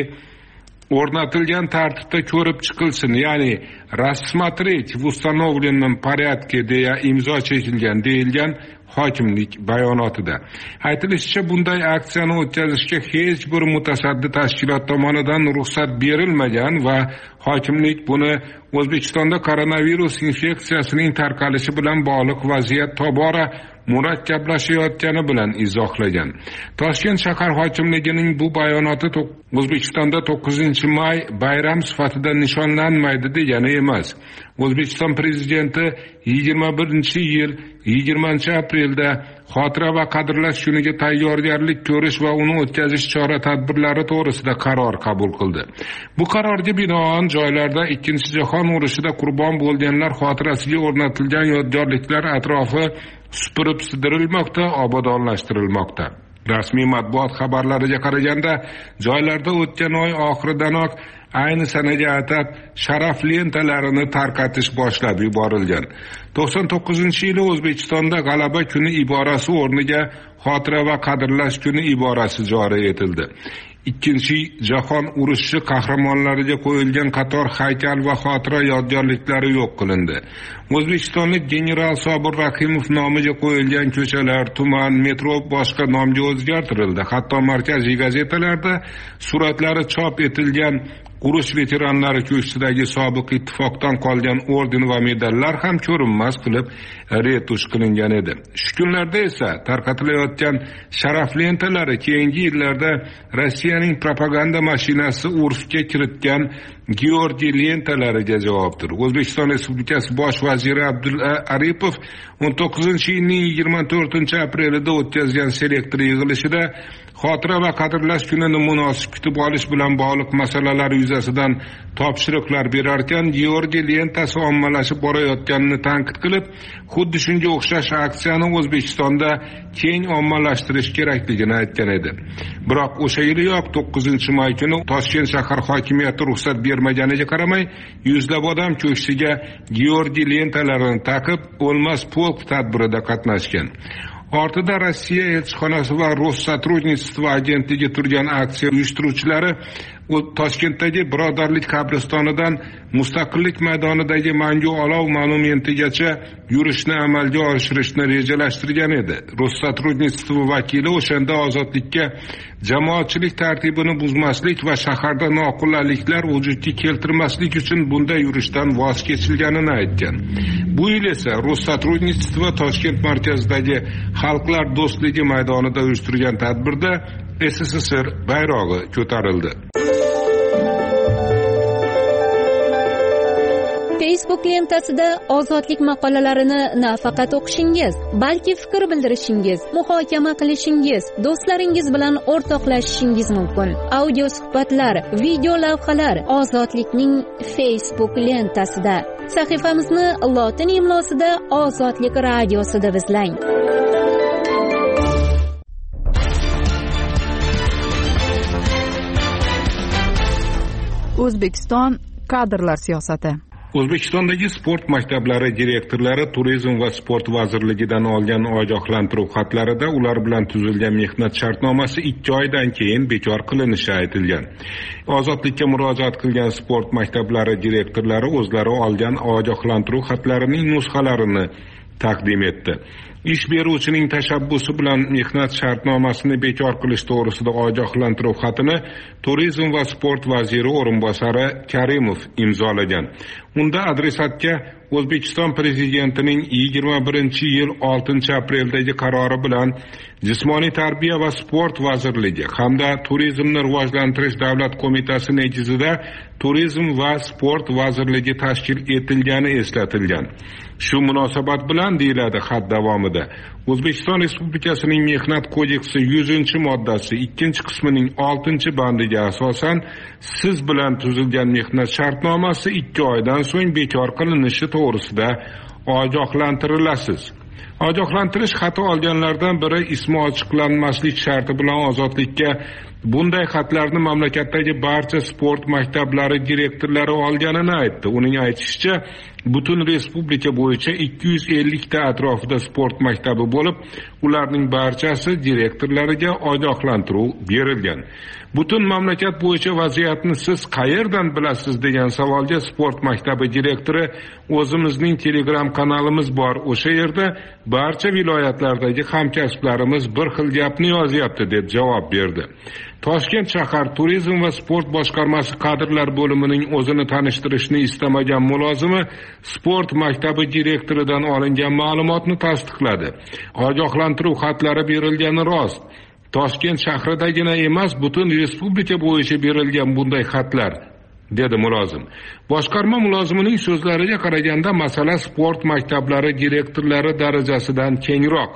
o'rnatilgan tartibda ko'rib chiqilsin, ya'ni рассмотреть в установленном порядке deya imzo chekilgan deyilgan hokimlik bayonotida. Aytilishicha, bunday aksiyani o'tkazishga hech bir mutasaddi tashkilot tomonidan ruxsat berilmagan va hokimlik buni O'zbekistonda koronavirus infeksiyasining tarqalishi bilan bog'liq vaziyat tobora murakkablashayotgani bilan izohlagan. Toshkent shahar hokimligining bu bayonoti O'zbekistonda to'qqizinchi may bayram sifatida nishonlanmaydi degani emas. O'zbekiston prezidenti yigirma birinchi yil yigirmanchi aprelda xotira va qadrlash kuniga tayyorgarlik ko'rish va uni o'tkazish chora-tadbirlari to'g'risida qaror qabul qildi. Bu qarorga binoan joylarda ikkinchi jahon urushida qurbon bo'lganlar xotirasiga o'rnatilgan yodgorliklar atrofi supurib sidirilmoqda, obodonlashtirilmoqda. Rasmiy matbuot xabarlariga qaraganda, joylarda o'tgan oy oxiridanoq ayni sanaga atab sharaf lentalarini tarqatish boshlab yuborilgan. to'qson to'qqizinchi yili O'zbekistonda G'alaba kuni iborasi o'rniga Xotira va qadrlash kuni iborasi joriy etildi. Ikkinchi jahon urushi qahramonlariga qo'yilgan qator haykal va xotira yodgorliklari yo'q qilindi. O'zbekistonlik general Sobir Rahimov nomiga qo'yilgan ko'chalar, tuman, metro boshqa nomga o'zgartirildi. Hatto markaziy gazetalarda suratlari chop etilgan urush veteranlari ko'chsidagi sobiq ittifoqdan qolgan orden va medallar ham ko'rinmas qilib retush qilingan edi. Shu kunlarda esa tarqatilayotgan sharaf lentalari keyingi yillarda Rossiyaning propaganda mashinasi urfga kiritgan Georgiy lentalariga javobdir. O'zbekiston Respublikasi bosh vaziri Abdulla Aripov o'n to'qqizinchi yilning yigirma to'rtinchi aprelida o'tkazgan selektor yig'ilishida xotira va qadrlash kunini munosib kutib olish bilan bog'liq masalalar yuzasidan topshiriqlar berarkan, Georgiy lentasi ommalashib borayotganini tanqid qilib, xuddi shunga o'xshash aksiyani O'zbekistonda keng ommalashtirish kerakligini aytgan edi. Biroq o'sha yiliyoq to'qqizinchi may kuni Toshkent shahar hokimiyati ruxsat bermaganiga qaramay, yuzlab odam ko'ksiga Georgiy lentalarini taqib, o'lmas polk tadbirida qatnashgan. Ortida Rossiya elchixonasi va Rossотрудничество agentligi turgan aksiya uyushtiruvchilari Toshkentdagi Birodarlik qabristonidan Mustaqillik maydonidagi Mangu olov monumentigacha yurishni amalga oshirishni rejalashtirgan edi. Rossотрудничество vakili o'shanda ozodlikka jamoatchilik tartibini buzmaslik va shaharda noqulayliklar vujudga keltirmaslik uchun bunday yurishdan voz kechilganini aytgan. Bu yil esa Rossотрудничество Toshkent markazidagi Xalqlar do'stligi maydonida uyushtirgan tadbirda S S S R bayrog'i ko'tarildi. Facebook lentasida ozodlik maqolalarini nafaqat o'qishingiz, balki fikr bildirishingiz, muhokama qilishingiz, do'stlaringiz bilan o'rtoqlashishingiz mumkin. Audio suhbatlar, video lavhalar Ozodlikning Facebook lentasida. Sahifamizni lotin imlosida Ozodlik radiosi deb izlang. O'zbekiston kadrlar siyosati. O'zbekistondagi sport maktablari direktorlari Turizm va sport vazirligidan olgan ogohlantiruv xatlarida ular bilan tuzilgan mehnat shartnomasi ikki oydan keyin bekor qilinishi aytilgan. Ozodlikka murojaat qilgan sport maktablari direktorlari o'zlari olgan ogohlantiruv xatlarining nusxalarini taqdim etdi. Ish beruvchining tashabbusi bilan mehnat shartnomasini bekor qilish to'g'risida ogohlantiruv xatini Turizm va sport vaziri o'rinbosari Karimov imzolagan. Unda adresatga O'zbekiston prezidentining yigirma birinchi yil oltinchi apreldagi qarori bilan Jismoniy tarbiya va sport vazirligi hamda Turizmni rivojlantirish davlat qo'mitasi negizida Turizm va sport vazirligi tashkil etilgani eslatilgan. Shu munosabat bilan deyiladi xat davomida, O'zbekiston Respublikasining Mehnat kodeksi yuzinchi moddasi ikkinchi qismining oltinchi bandiga asosan siz bilan tuzilgan mehnat shartnomasi ikki oydan so'ng bekor qilinishi to'g'risida ogohlantirilasiz. Ogohlantirish xati olganlardan biri ismi ochiqlanmaslik sharti bilan ozodlikka bunday xatlarni mamlakatdagi barcha sport maktablari direktorlari olganini aytdi. Uning aytishicha, butun respublika bo'yicha ikki yuz ellik ta atrofida sport maktabi bo'lib, ularning barchasi direktorlariga ogohlantiruv berilgan. Butun mamlakat bo'yicha vaziyatni siz qayerdan bilasiz degan savolga sport maktabi direktori o'zimizning Telegram kanalimiz bor, o'sha yerda barcha viloyatlardagi hamkasblarimiz bir xil gapni yozyapti deb javob berdi. Toshkent shahar Turizm va sport boshqarmasi kadrlar bo'limining o'zini tanishtirishni istamagan mulozimi sport maktabi direktoridan olingan ma'lumotni tasdiqladi. Ogohlantiruv xatlari berilgani rost. Toshkent shahridagina emas, butun respublika bo'yicha berilgan bunday xatlar, dedi mulozim. Boshqarma mulozimining so'zlariga qaraganda masala sport maktablari direktorlari darajasidan kengroq.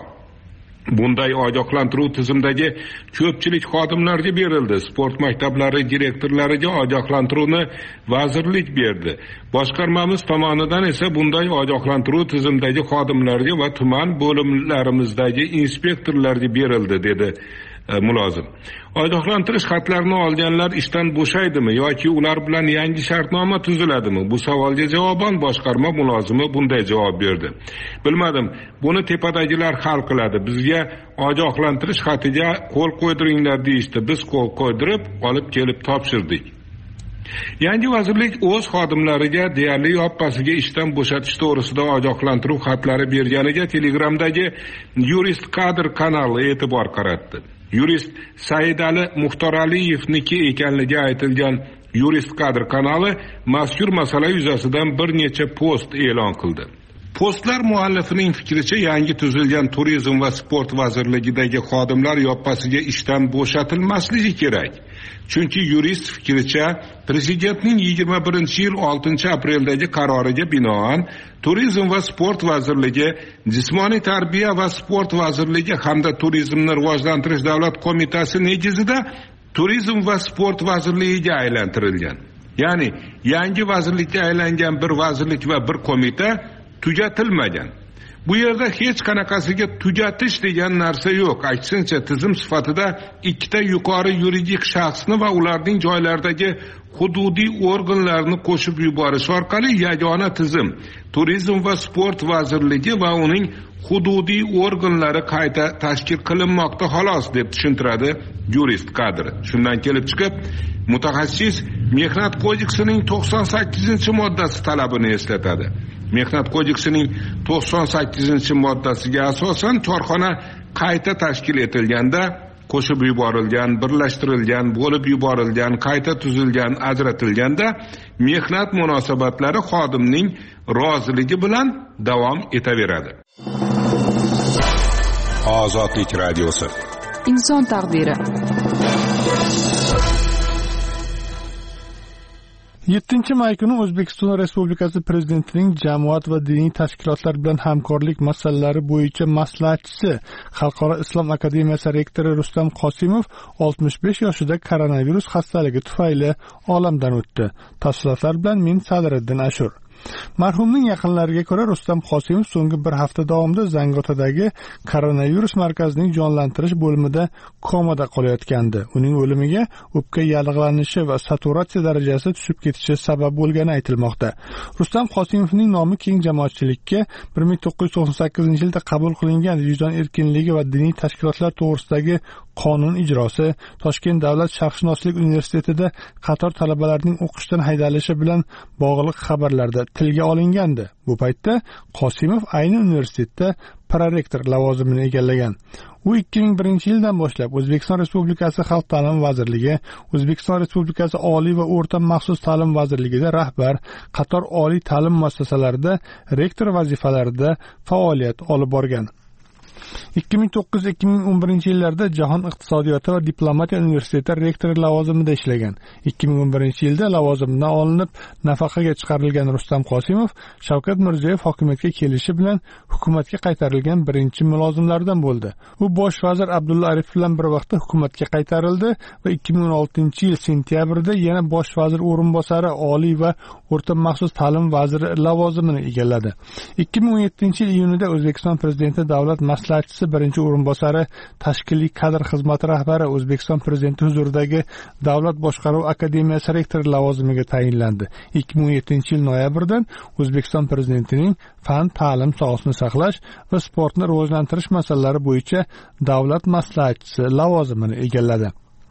Bunday ogohlantiruv tizimdagi ko'pchilik xodimlarga berildi. Sport maktablari direktorlariga ogohlantiruvni vazirlik berdi. Boshqarmamiz tomonidan esa bunday ogohlantiruv tizimdagi xodimlarga va tuman bo'limlarimizdagi inspektorlarga berildi, dedi mulozim. Ogohlantirish xatlarini olganlar ishdan bo'shaydimi yoki ular bilan yangi shartnoma tuziladimi? Bu savolga javoban boshqarma mulozimi bunday javob berdi. Bilmadim, buni tepadagilar hal qiladi. Bizga ogohlantirish xatiga qo'l qo'ydiringlar deyishdi. Biz qo'l qo'ydirib, olib kelib topshirdik. Yangi vazirlik o'z xodimlariga deyarli yoppasiga ishdan bo'shatish to'g'risida ogohlantiruv xatlari berganiga Telegramdagi Yurist kadr kanali e'tibor qaratdi. Yurist Saidali Muxtoraliyevniki ekanligi aytilgan Yurist kadr kanali mazkur masala yuzasidan bir necha post e'lon qildi. Postlar muallifining fikricha, yangi tuzilgan Turizm va sport vazirligidagi xodimlar yoppasiga ishdan bo'shatilmasligi kerak. Chunki yurist fikricha, prezidentning yigirma birinchi yil oltinchi apreldagi qaroriga binoan Turizm va sport vazirligi, Jismoniy tarbiya va sport vazirligi hamda Turizmni rivojlantirish davlat qo'mitasi negizida Turizm va sport vazirligiga aylantirilgan. Ya'ni yangi vazirlikka aylangan bir vazirlik va bir qo'mita tugatilmagan. Bu yerda hech qanaqasiga tugatish degan narsa yo'q. Aksincha, tizim sifatida ikkita yuqori yuridik shaxsni va ularning joylardagi hududiy organlarni qo'shib yuborish orqali yagona tizim Turizm va sport vazirligi va uning hududiy organlari qayta tashkil qilinmoqda xolos deb tushuntiradi yurist kadri. Shundan kelib chiqib, mutaxassis Mehnat kodeksining to'qson sakkizinchi moddasi talabini eslatadi. Mehnat kodeksining to'qson sakkizinchi moddasiga asosan korxona qayta tashkil etilganda qo'shib yuborilgan, birlashtirilgan, bo'lib yuborilgan, qayta tuzilgan, ajratilganda mehnat munosabatlari xodimning roziligi bilan davom etaveradi. Ozodlik radiosi. Inson taqdiri. yettinchi may kuni O'zbekiston Respublikasi Prezidentining jamoat va diniy tashkilotlar bilan hamkorlik masalalari bo'yicha maslahatchisi, Xalqaro islom akademiyasi rektori Rustam Qosimov oltmish besh yoshida koronavirus xastaligi tufayli olamdan o'tdi. Tafsilotlar bilan men Sadriddin Ashur. Marhumning yaqinlariga ko'ra, Rustam Qosimov so'nggi bir hafta davomida Zangotadagi koronavirus markazining jonlantirish bo'limida komada qolayotgandi. Uning o'limiga o'pka yallig'lanishi va saturatsiya darajasi tushib ketishi sabab bo'lgani aytilmoqda. Rustam Qosimovning nomi keng jamoatchilikka bir ming to'qqiz yuz to'qson sakkizinchi yilda qabul qilingan Vijdon erkinligi va diniy tashkilotlar to'g'risidagi qonun ijrosi, Toshkent davlat sharqshunoslik universitetida qator talabalarning o'qishdan haydalishi bilan bog'liq xabarlarda tilga olingandi. Bu paytda Qosimov ayni universitetda prorektor lavozimini egallagan. U ikki ming birinchi yildan boshlab O'zbekiston Respublikasi Xalq ta'limi vazirligi, O'zbekiston Respublikasi Oliy va o'rta maxsus ta'lim vazirligida rahbar, qator oliy ta'lim muassasalarida rektor vazifalarida faoliyat olib borgan. ikki ming to'qqiz ikki ming o'n birinchi yillarda Jahon iqtisodiyoti va diplomatiya universiteti rektori lavozimida ishlagan. ikki ming o'n birinchi yilda lavozimidan olinib, nafaqaga chiqarilgan Rustam Qosimov Shavkat Mirziyoyev hokimiyatga kelishi bilan hukumatga qaytarilgan birinchi mulozimlardan bo'ldi. U bosh vazir Abdulla Aripov bilan bir vaqtda hukumatga qaytarildi va ikki ming o'n oltinchi yil sentyabrida yana bosh vazir o'rinbosari, oliy va o'rta maxsus ta'lim vaziri lavozimini egalladi. ikki ming o'n yettinchi yil iyunida O'zbekiston prezidenti davlat maslahatchisi birinchi o'rinbosari, tashkiliy kadr xizmati rahbari, O'zbekiston prezidenti huzuridagi Davlat boshqaruv akademiyasi rektori lavozimiga tayinlandi. ikki ming o'n yettinchi yil noyabrdan O'zbekiston prezidentining fan, ta'lim sohasini saqlash va sportni rivojlantirish masalalari bo'yicha davlat maslahatchisi lavozimini egalladi.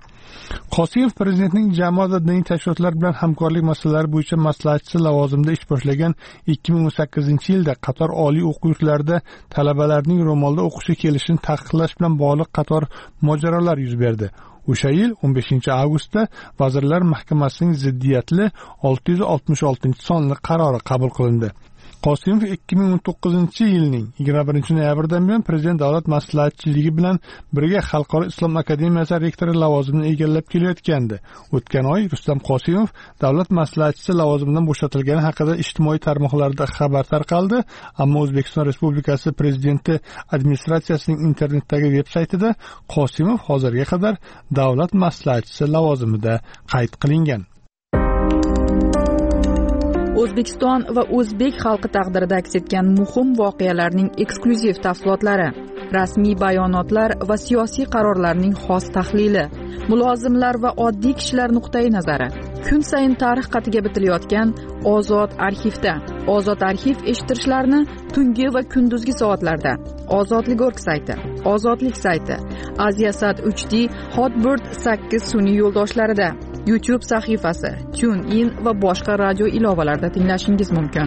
Qosimov prezidentning jamoat va diniy tashkilotlar bilan hamkorlik masalalari bo'yicha maslahatchisi lavozimida ish boshlagan ikki ming o'n sakkizinchi yilda qator oliy o'quv yurtlarida talabalarning ro'molda o'qishga kelishini taqiqlash bilan bog'liq qator mojarolar yuz berdi. O'sha yil o'n beshinchi avgustda Vazirlar Mahkamasining ziddiyatli olti yuz oltmish oltinchi sonli qarori qabul qilindi. Qosimov ikki ming o'n to'qqizinchi yilning yigirma birinchi noyabridan buyon prezident davlat maslahatchiligi bilan birga Xalqaro islom akademiyasi rektori lavozimini egallab kelayotgandi. O'tgan oy Rustam Qosimov davlat maslahatchisi lavozimidan bo'shatilgani haqida ijtimoiy tarmoqlarda xabar tarqaldi, ammo O'zbekiston Respublikasi prezidenti administratsiyasining internetdagi veb-saytida Qosimov hozirga qadar davlat maslahatchisi lavozimida qayd qilingan. O'zbekiston va o'zbek xalqi taqdirida aks etgan muhim voqealarning eksklyuziv tafsilotlari, rasmiy bayonotlar va siyosiy qarorlarning xos tahlili, mulozimlar va oddiy kishilar nuqtai nazari. Kun sayin tarix qatiga bitilayotgan Ozod arxivda. Ozod arxiv eshittirishlarni tungi va kunduzgi soatlarda Ozodlik org sayti, Ozodlik sayti, Aziasat uch D, Hotbird sakkiz sun'iy yo'ldoshlarida, YouTube sahifasi, TuneIn va boshqa radio ilovalarda tinglashingiz mumkin.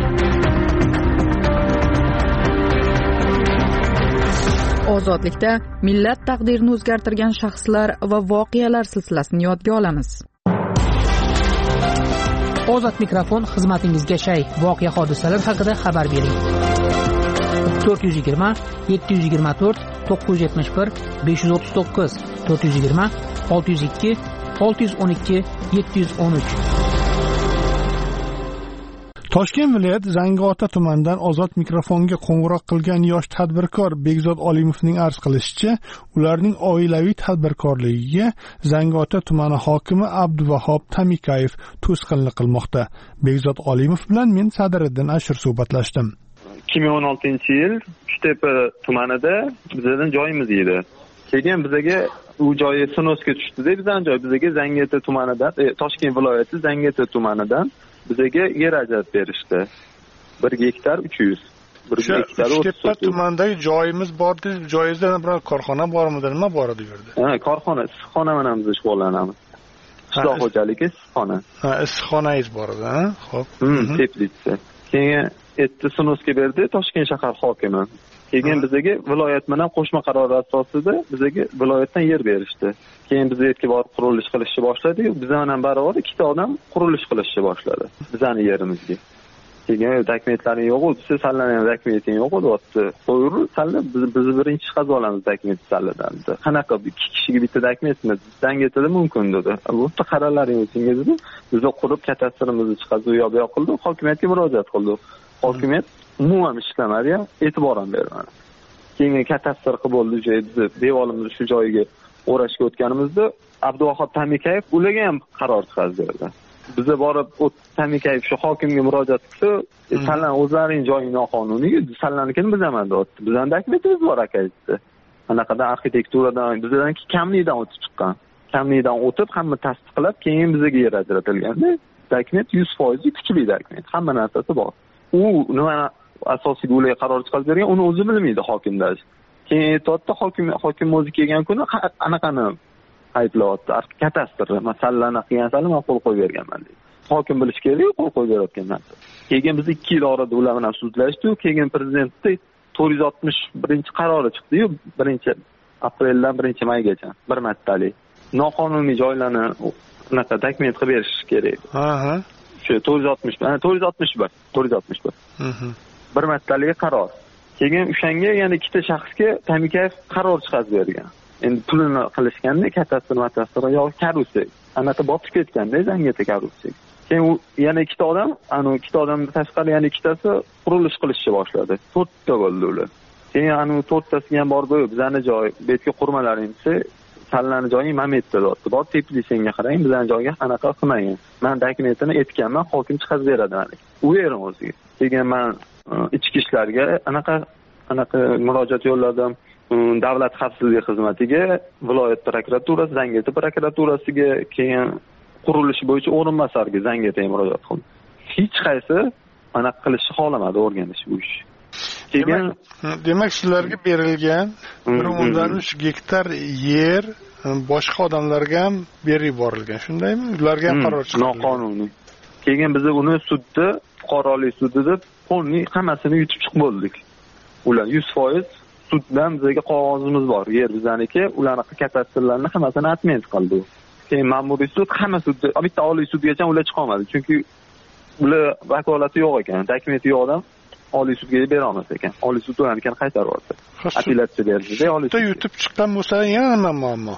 Ozodlikda millat taqdirini o'zgartirgan shaxslar va voqealar silsilasini yodga olamiz. Ozod mikrofon xizmatingizga shay. Voqea hodisalar haqida xabar bering. to'rt yuz yigirma yetti yuz yigirma to'rt to'qqiz yuz yetmish bir besh yuz o'ttiz to'qqiz to'rt yuz yigirma olti yuz ikki olti yuz o'n ikki yetti yuz o'n uch. Toshkent viloyat Zangiota tumanidan Ozod mikrofonga qo'ng'iroq qilgan yosh tadbirkor Bekzod Olimovning arz qilishicha, ularning oilaviy tadbirkorligiga Zangiota tumani hokimi Abduvahob Tamikayev to'sqinlik qilmoqda. Bekzod Olimov bilan men Sadiriddin Ashur suhbatlashdim. ikki ming o'n oltinchi yil Uchtepa tumanida bizning joyimiz edi. Keyin bizga u joyi sinosga tushdi-da, bizning joy bizga Zangiota tumanidan, e, Toshkent viloyati Zangiota tumanidan bizga yer ajratib berishdi. bir gektar uch yuz. bir gektar Uchtepa tumanidagi joyimiz bor-da, joyingizda biror korxona bormidi, nima bor edi bu yerda? Ha, korxona, issiqxona bilan biz shug'ullanamiz. Qishloq xo'jaligi issiqxona. Ha, issiqxonangiz bor edi, ha? Xo'p. Hmm, teplitsa. Keyin etti sinosga berdi Toshkent shahar hokimi. Keyin bizga viloyat bilan qo'shma qaror asosida bizga viloyatdan yer berishdi. Keyin biz yerga borib qurilish qilishni boshladik. Bizdan ham baravar ikkita odam qurilish qilishni boshladi bizning yerimizga. Keyin dokumentlaring yo'q edi, siz sallaning dokumenting yo'q edi. Qo'yur, salla biz biz birinchi chiqazib olamiz dokument salladan. Qanaqa ikki kishiga bitta dokumentmi? Zangiotada mumkin dedi. Bu yerda qarorlaring o'zingiz dedi. Biz qurib katastrimizni chiqazib u yoq bu yoq qildik, hokimiyatga murojaat qildik. Hokimiyat umuman ishlamadi, e'tibor ham bermadi. Keyin katastr qilib bo'ldi joyda, devorimizni shu joyiga o'rashga o'tganimizda Abduvahob Tamikayev ularga ham qaror chiqardi. Biza borib Tamikayev shu hokimga murojaat qilsa, "Sanlar o'zlaring joying noqonuniy, sanlarnikini bizaman" deyapti. Bizning dokumentimiz bor akaydi. Anaqada arxitekturadan, bizdan kamlikdan o'tib chiqqan. Kamlikdan o'tib, hamma tasdiqlab, keyin bizga yer ajratilganda, dokument yuz foiz kuchli dokument, hamma narsasi bor. U nima asosiy ularga qaror chiqarib bergan, uni o'zi bilmaydi hokimlar. Keyin aytdi, hokim hokim o'zi kelgan kuni anaqani ayblayapti. Katastr masalani qilgan man qo'l qo'yib berganman deydi. Hokim bilish kerak, qo'l qo'yib berayotgan narsa. Keyin biz ikki yil orada ular bilan sudlashdik. Keyin prezidentning to'rt yuz oltmish birinchi qarori chiqdi-yu, birinchi apreldan birinchi maygacha bir martalik. Noqonuniy joylarni unaqa dokument qilib berish kerak. Ha ha. Shu to'rt yuz oltmish, ana to'rt yuz oltmish bir, to'rt yuz oltmish bir. Mhm. Bir martalik qaror. Keyin o'shanga yana ikkita shaxsga Tamikayev qaror chiqarib bergan. Endi pulini qilishganda katastr matastr yoki karusel. Anaqa botib ketganda Zangiota karusel. Keyin u yana ikkita odam, ana ikkita odam tashqari yana ikkitasi qurilish qilishni boshladi. to'rtta bo'ldi ular. Keyin ana to'rttasiga ham borib, bizani joy, betga qurmalaringiz Sallani joying Mametda deyapti. Bor teplisingga qarang, bizani joyga anaqa qilmagan. Men dokumentini aytganman, hokim chiqarib beradi mana. U yerim o'ziga. Keyin men ichki ishlarga anaqa anaqa murojaat yo'lladim. Davlat xavfsizlik xizmatiga, viloyat prokuraturasi, Zangiota prokuraturasiga, keyin qurilish bo'yicha o'rinbosarga Zangiotaga murojaat qildim. Hech qaysi anaqa qilishni xohlamadi, o'rganish bu ish. Keyin demak sizlarga berilgan bir o'ndan uch gektar yer boshqa odamlarga ham berib yuborilgan, shundaymi? Ularga ham qaror chiqdi. Noqonuniy. Keyin biz uni sudda, fuqarolik sudida qonuniy hammasini yutib chiqib bo'ldik. Ular yuz foiz suddan bizga qog'ozimiz bor. Yer bizaniki, ularning katastrlarni hammasini atment qildi. Keyin ma'muriy sud hamma sudda, bitta oliy sudgacha ular chiqa olmadi, chunki ular vakolati yo'q ekan, dokumenti yo'q odam oliy sudga bera olmas ekan. Oliy sud ularnikini qaytarib yubordi. Apellyatsiya berdi-da, oliy sud. Yutib chiqqan bo'lsa, yana nima muammo?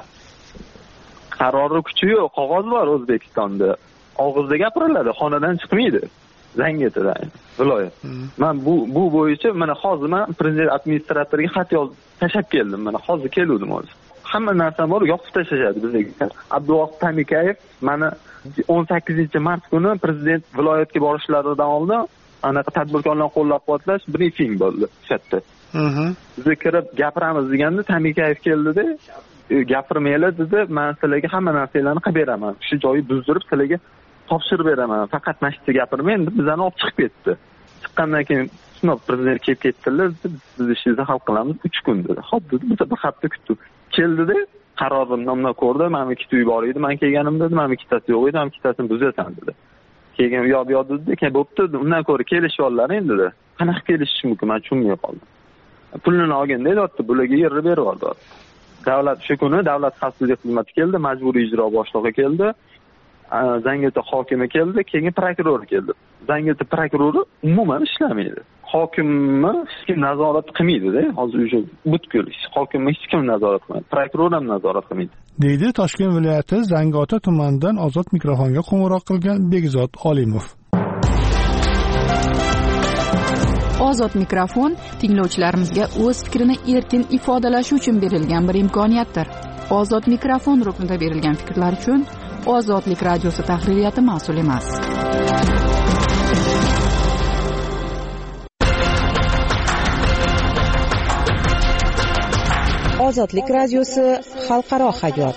Qarori kuchi yo'q, qog'oz bor O'zbekistonda. Og'izda gapiriladi, xonadan chiqmaydi. Zangiota viloyat. Men bu bu bo'yicha mana hozir men prezident administratoriga xat yozib tashab keldim. Mana hozir keldim hozir. hamma narsani bor yoqib tashlashadi bizga. Abduvohid Tamikayev mana o'n sakkizinchi mart kuni prezident viloyatga borishlaridan oldin anaqa tadbirkorlarni qo'llab-quvvatlash brifing bo'ldi o'sha yerda. Biz kirib gapiramiz deganda Tamikayev keldida, gapirmanglar dedi, men sizlarga hamma narsalarni qilib beraman. Shu joyi buzdirib sizlarga topshirib beraman. Faqat mashitda gapirmang deb bizani olib chiqib ketdi. Chiqqandan keyin sinov prezident kelib ketdilar, biz ishimizni hal qilamiz uch kun dedi. Xo'p dedi, biz bir hafta kutdik. Keldida qarorimni nomna ko'rdi, men ikkita uy bor edi, men kelganimda dedi, men ikkitasi yo'q edi, men ikkitasini buzasan dedi. Keyin yo'q yo'q dedi, keyin bo'pti, undan ko'ra kelishib olalaring dedi. Qanaqa kelishish mumkin, men tushunmay qoldim. Pulini olganda deyapti, bularga yer berib yubordi. Davlat shu kuni davlat xavfsizlik xizmati keldi, majburiy ijro boshlig'i keldi, Zangiota hokimi keldi, keyin prokuror keldi. Zangiota prokurori umuman ishlamaydi. Hokimni hech kim nazorat qilmaydi-da, hozir o'sha butkul hokimni hech kim nazorat qilmaydi. Prokuror ham nazorat qilmaydi. Deydi Toshkent viloyati Zangiota tumanidan ozod mikrofonga qo'ng'iroq qilgan Begzod Olimov. Ozod mikrofon tinglovchilarimizga o'z fikrini erkin ifodalashi uchun berilgan bir imkoniyatdir. Ozod mikrofon ruknida berilgan fikrlar uchun Ozodlik radiosi tahririyati mas'ul emas. Ozodlik radiosi xalqaro hayot.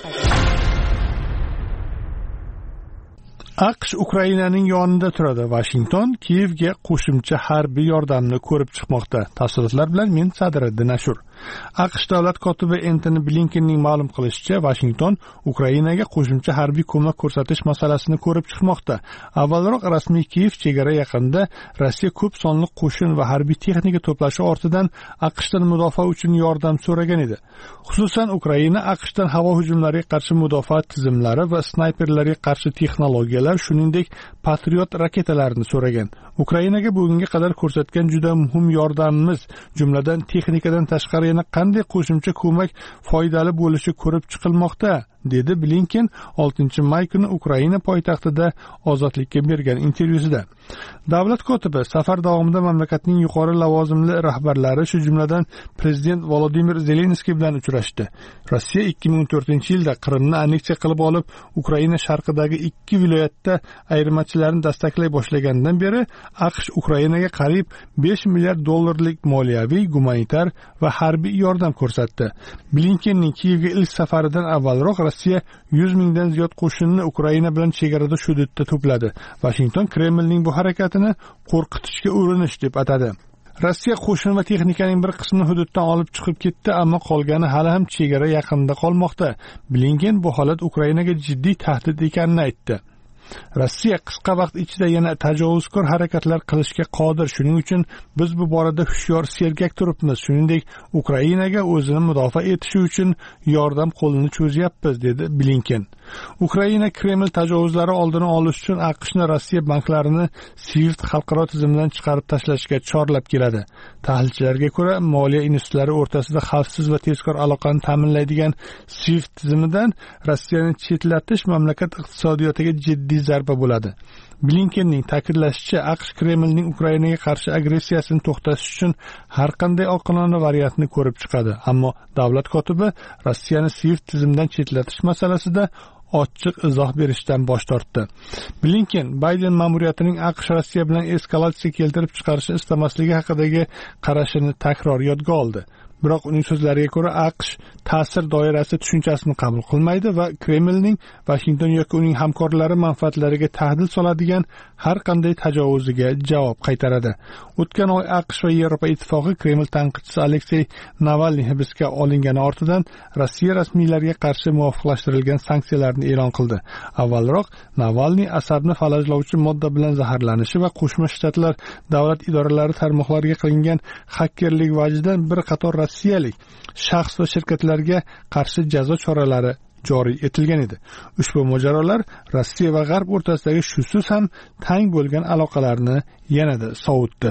AQSh Ukrainaning yonida turadi. Washington Kiyevga qo'shimcha harbiy yordamni ko'rib chiqmoqda. Tafsilotlar bilan men Sadriddin Ashur. AQSh davlat kotibi Antony Blinkenning ma'lum qilishicha, Washington Ukrainaga qo'shimcha harbiy ko'mak ko'rsatish masalasini ko'rib chiqmoqda. Avvalroq rasmiy Kiyev chegara yaqinida Rossiya ko'p sonli qo'shin va harbiy texnika to'plashi ortidan AQShdan mudofaa uchun yordam so'ragan edi. Xususan, Ukraina AQShdan havo hujumlariga qarshi mudofaa tizimlari va snayperlarga qarshi texnologiyalar, shuningdek Patriot raketalarini so'ragan. Ukrainaga bugunga qadar ko'rsatgan juda muhim yordamimiz, jumladan texnikadan tashqari yana qanday qo'shimcha ko'mak foydali bo'lishi ko'rib chiqilmoqda, dedi Blinken oltinchi may kuni Ukraina poytaxtida Ozodlikka bergan intervyusida. Davlat kotibi safar davomida mamlakatning yuqori lavozimli rahbarlari, shu jumladan prezident Volodimir Zelenskiy bilan uchrashdi. Rossiya ikki ming o'n to'rtinchi yilda Qrimni anneksiya qilib olib, Ukraina sharqidagi ikki viloyatda ayirmachilarni dastaklay boshlagandan beri AQSh Ukrainaga qariyb besh milliard dollarlik moliyaviy, gumanitar va harbiy yordam ko'rsatdi. Blinkenning Kiyevga ilk safaridan avvalroq Rossiya yuz mingdan ziyod qo'shinni Ukraina bilan chegarada hududda to'pladi. Washington Kremlning bu harakatini qo'rqitishga urinish deb atadi. Rossiya qo'shin va texnikaning bir qismini hududdan olib chiqib ketdi, ammo qolgani hali ham chegara yaqinida qolmoqda. Blinken bu holat Ukrainaga jiddiy tahdid ekanini aytdi. Rossiya qisqa vaqt ichida yana tajovuzkor harakatlar qilishga qodir. Shuning uchun biz bu borada hushyor, sergak turibmiz. Shuningdek, Ukrainaga o'zini mudofaa etishi uchun yordam qo'lini cho'zyapmiz, dedi Blinken. Ukraina Kreml tajovuzlari oldini olish uchun AQShni Rossiya banklarini SWIFT xalqaro tizimidan chiqarib tashlashga chorlab keladi. Tahlilchilarga ko'ra, moliya institutlari o'rtasida xavfsiz va tezkor aloqani ta'minlaydigan SWIFT tizimidan Rossiyani chetlatish mamlakat iqtisodiyotiga jiddiy zarba bo'ladi. Blinkenning ta'kidlashicha, AQSh Kremlning Ukrainaga qarshi agressiyasini to'xtatish uchun har qanday oqilona variantni ko'rib chiqadi. Ammo davlat kotibi Rossiyani SWIFT tizimidan chetlatish masalasida ochiq izoh berishdan bosh tortdi. Blinken Bayden ma'muriyatining AQSh Rossiya bilan eskalatsiya keltirib chiqarishni istamasligi haqidagi qarashini takror yodga oldi. Biroq uning so'zlariga ko'ra, AQSh ta'sir doirasi tushunchasini qabul qilmaydi va Kremlning Washington yoki uning hamkorlari manfaatlariga tahdid soladigan har qanday tajovuziga javob qaytaradi. O'tgan oy AQSh va Yevropa ittifoqi Kreml tanqidchisi Aleksey Navalniy hibsga olingani ortidan Rossiya rasmiylariga qarshi muvofiqlashtirilgan sanksiyalarni e'lon qildi. Avvalroq Navalniy asabni falajlovchi modda bilan zaharlanishi va Qo'shma Shtatlar davlat idoralari tarmoqlariga qilingan xakerlik vajidan bir qator rossiyalik shaxs va shirkatlarga qarshi jazo choralari joriy etilgan edi. Ushbu mojarolar Rossiya va G'arb o'rtasidagi shusiz ham tang bo'lgan aloqalarni yanada sovutdi.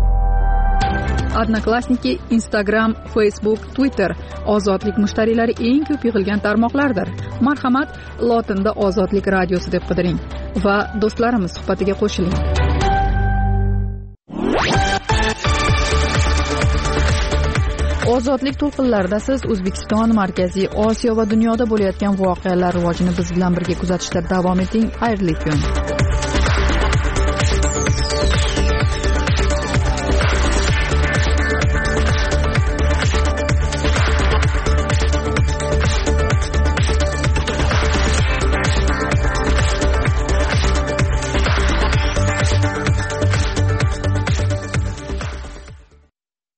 Odnoklassniki, Instagram, Facebook, Twitter ozodlik mushtariylari eng ko'p yig'ilgan tarmoqlardir. Marhamat, lotinda Ozodlik radiosi deb qidiring va do'stlarimiz suhbatiga qo'shiling. ozodlik to'lqinlarida siz O'zbekiston, Markaziy Osiyo va dunyoda bo'layotgan voqealar rivojini biz bilan birga kuzatishda davom eting. Xayrli kun.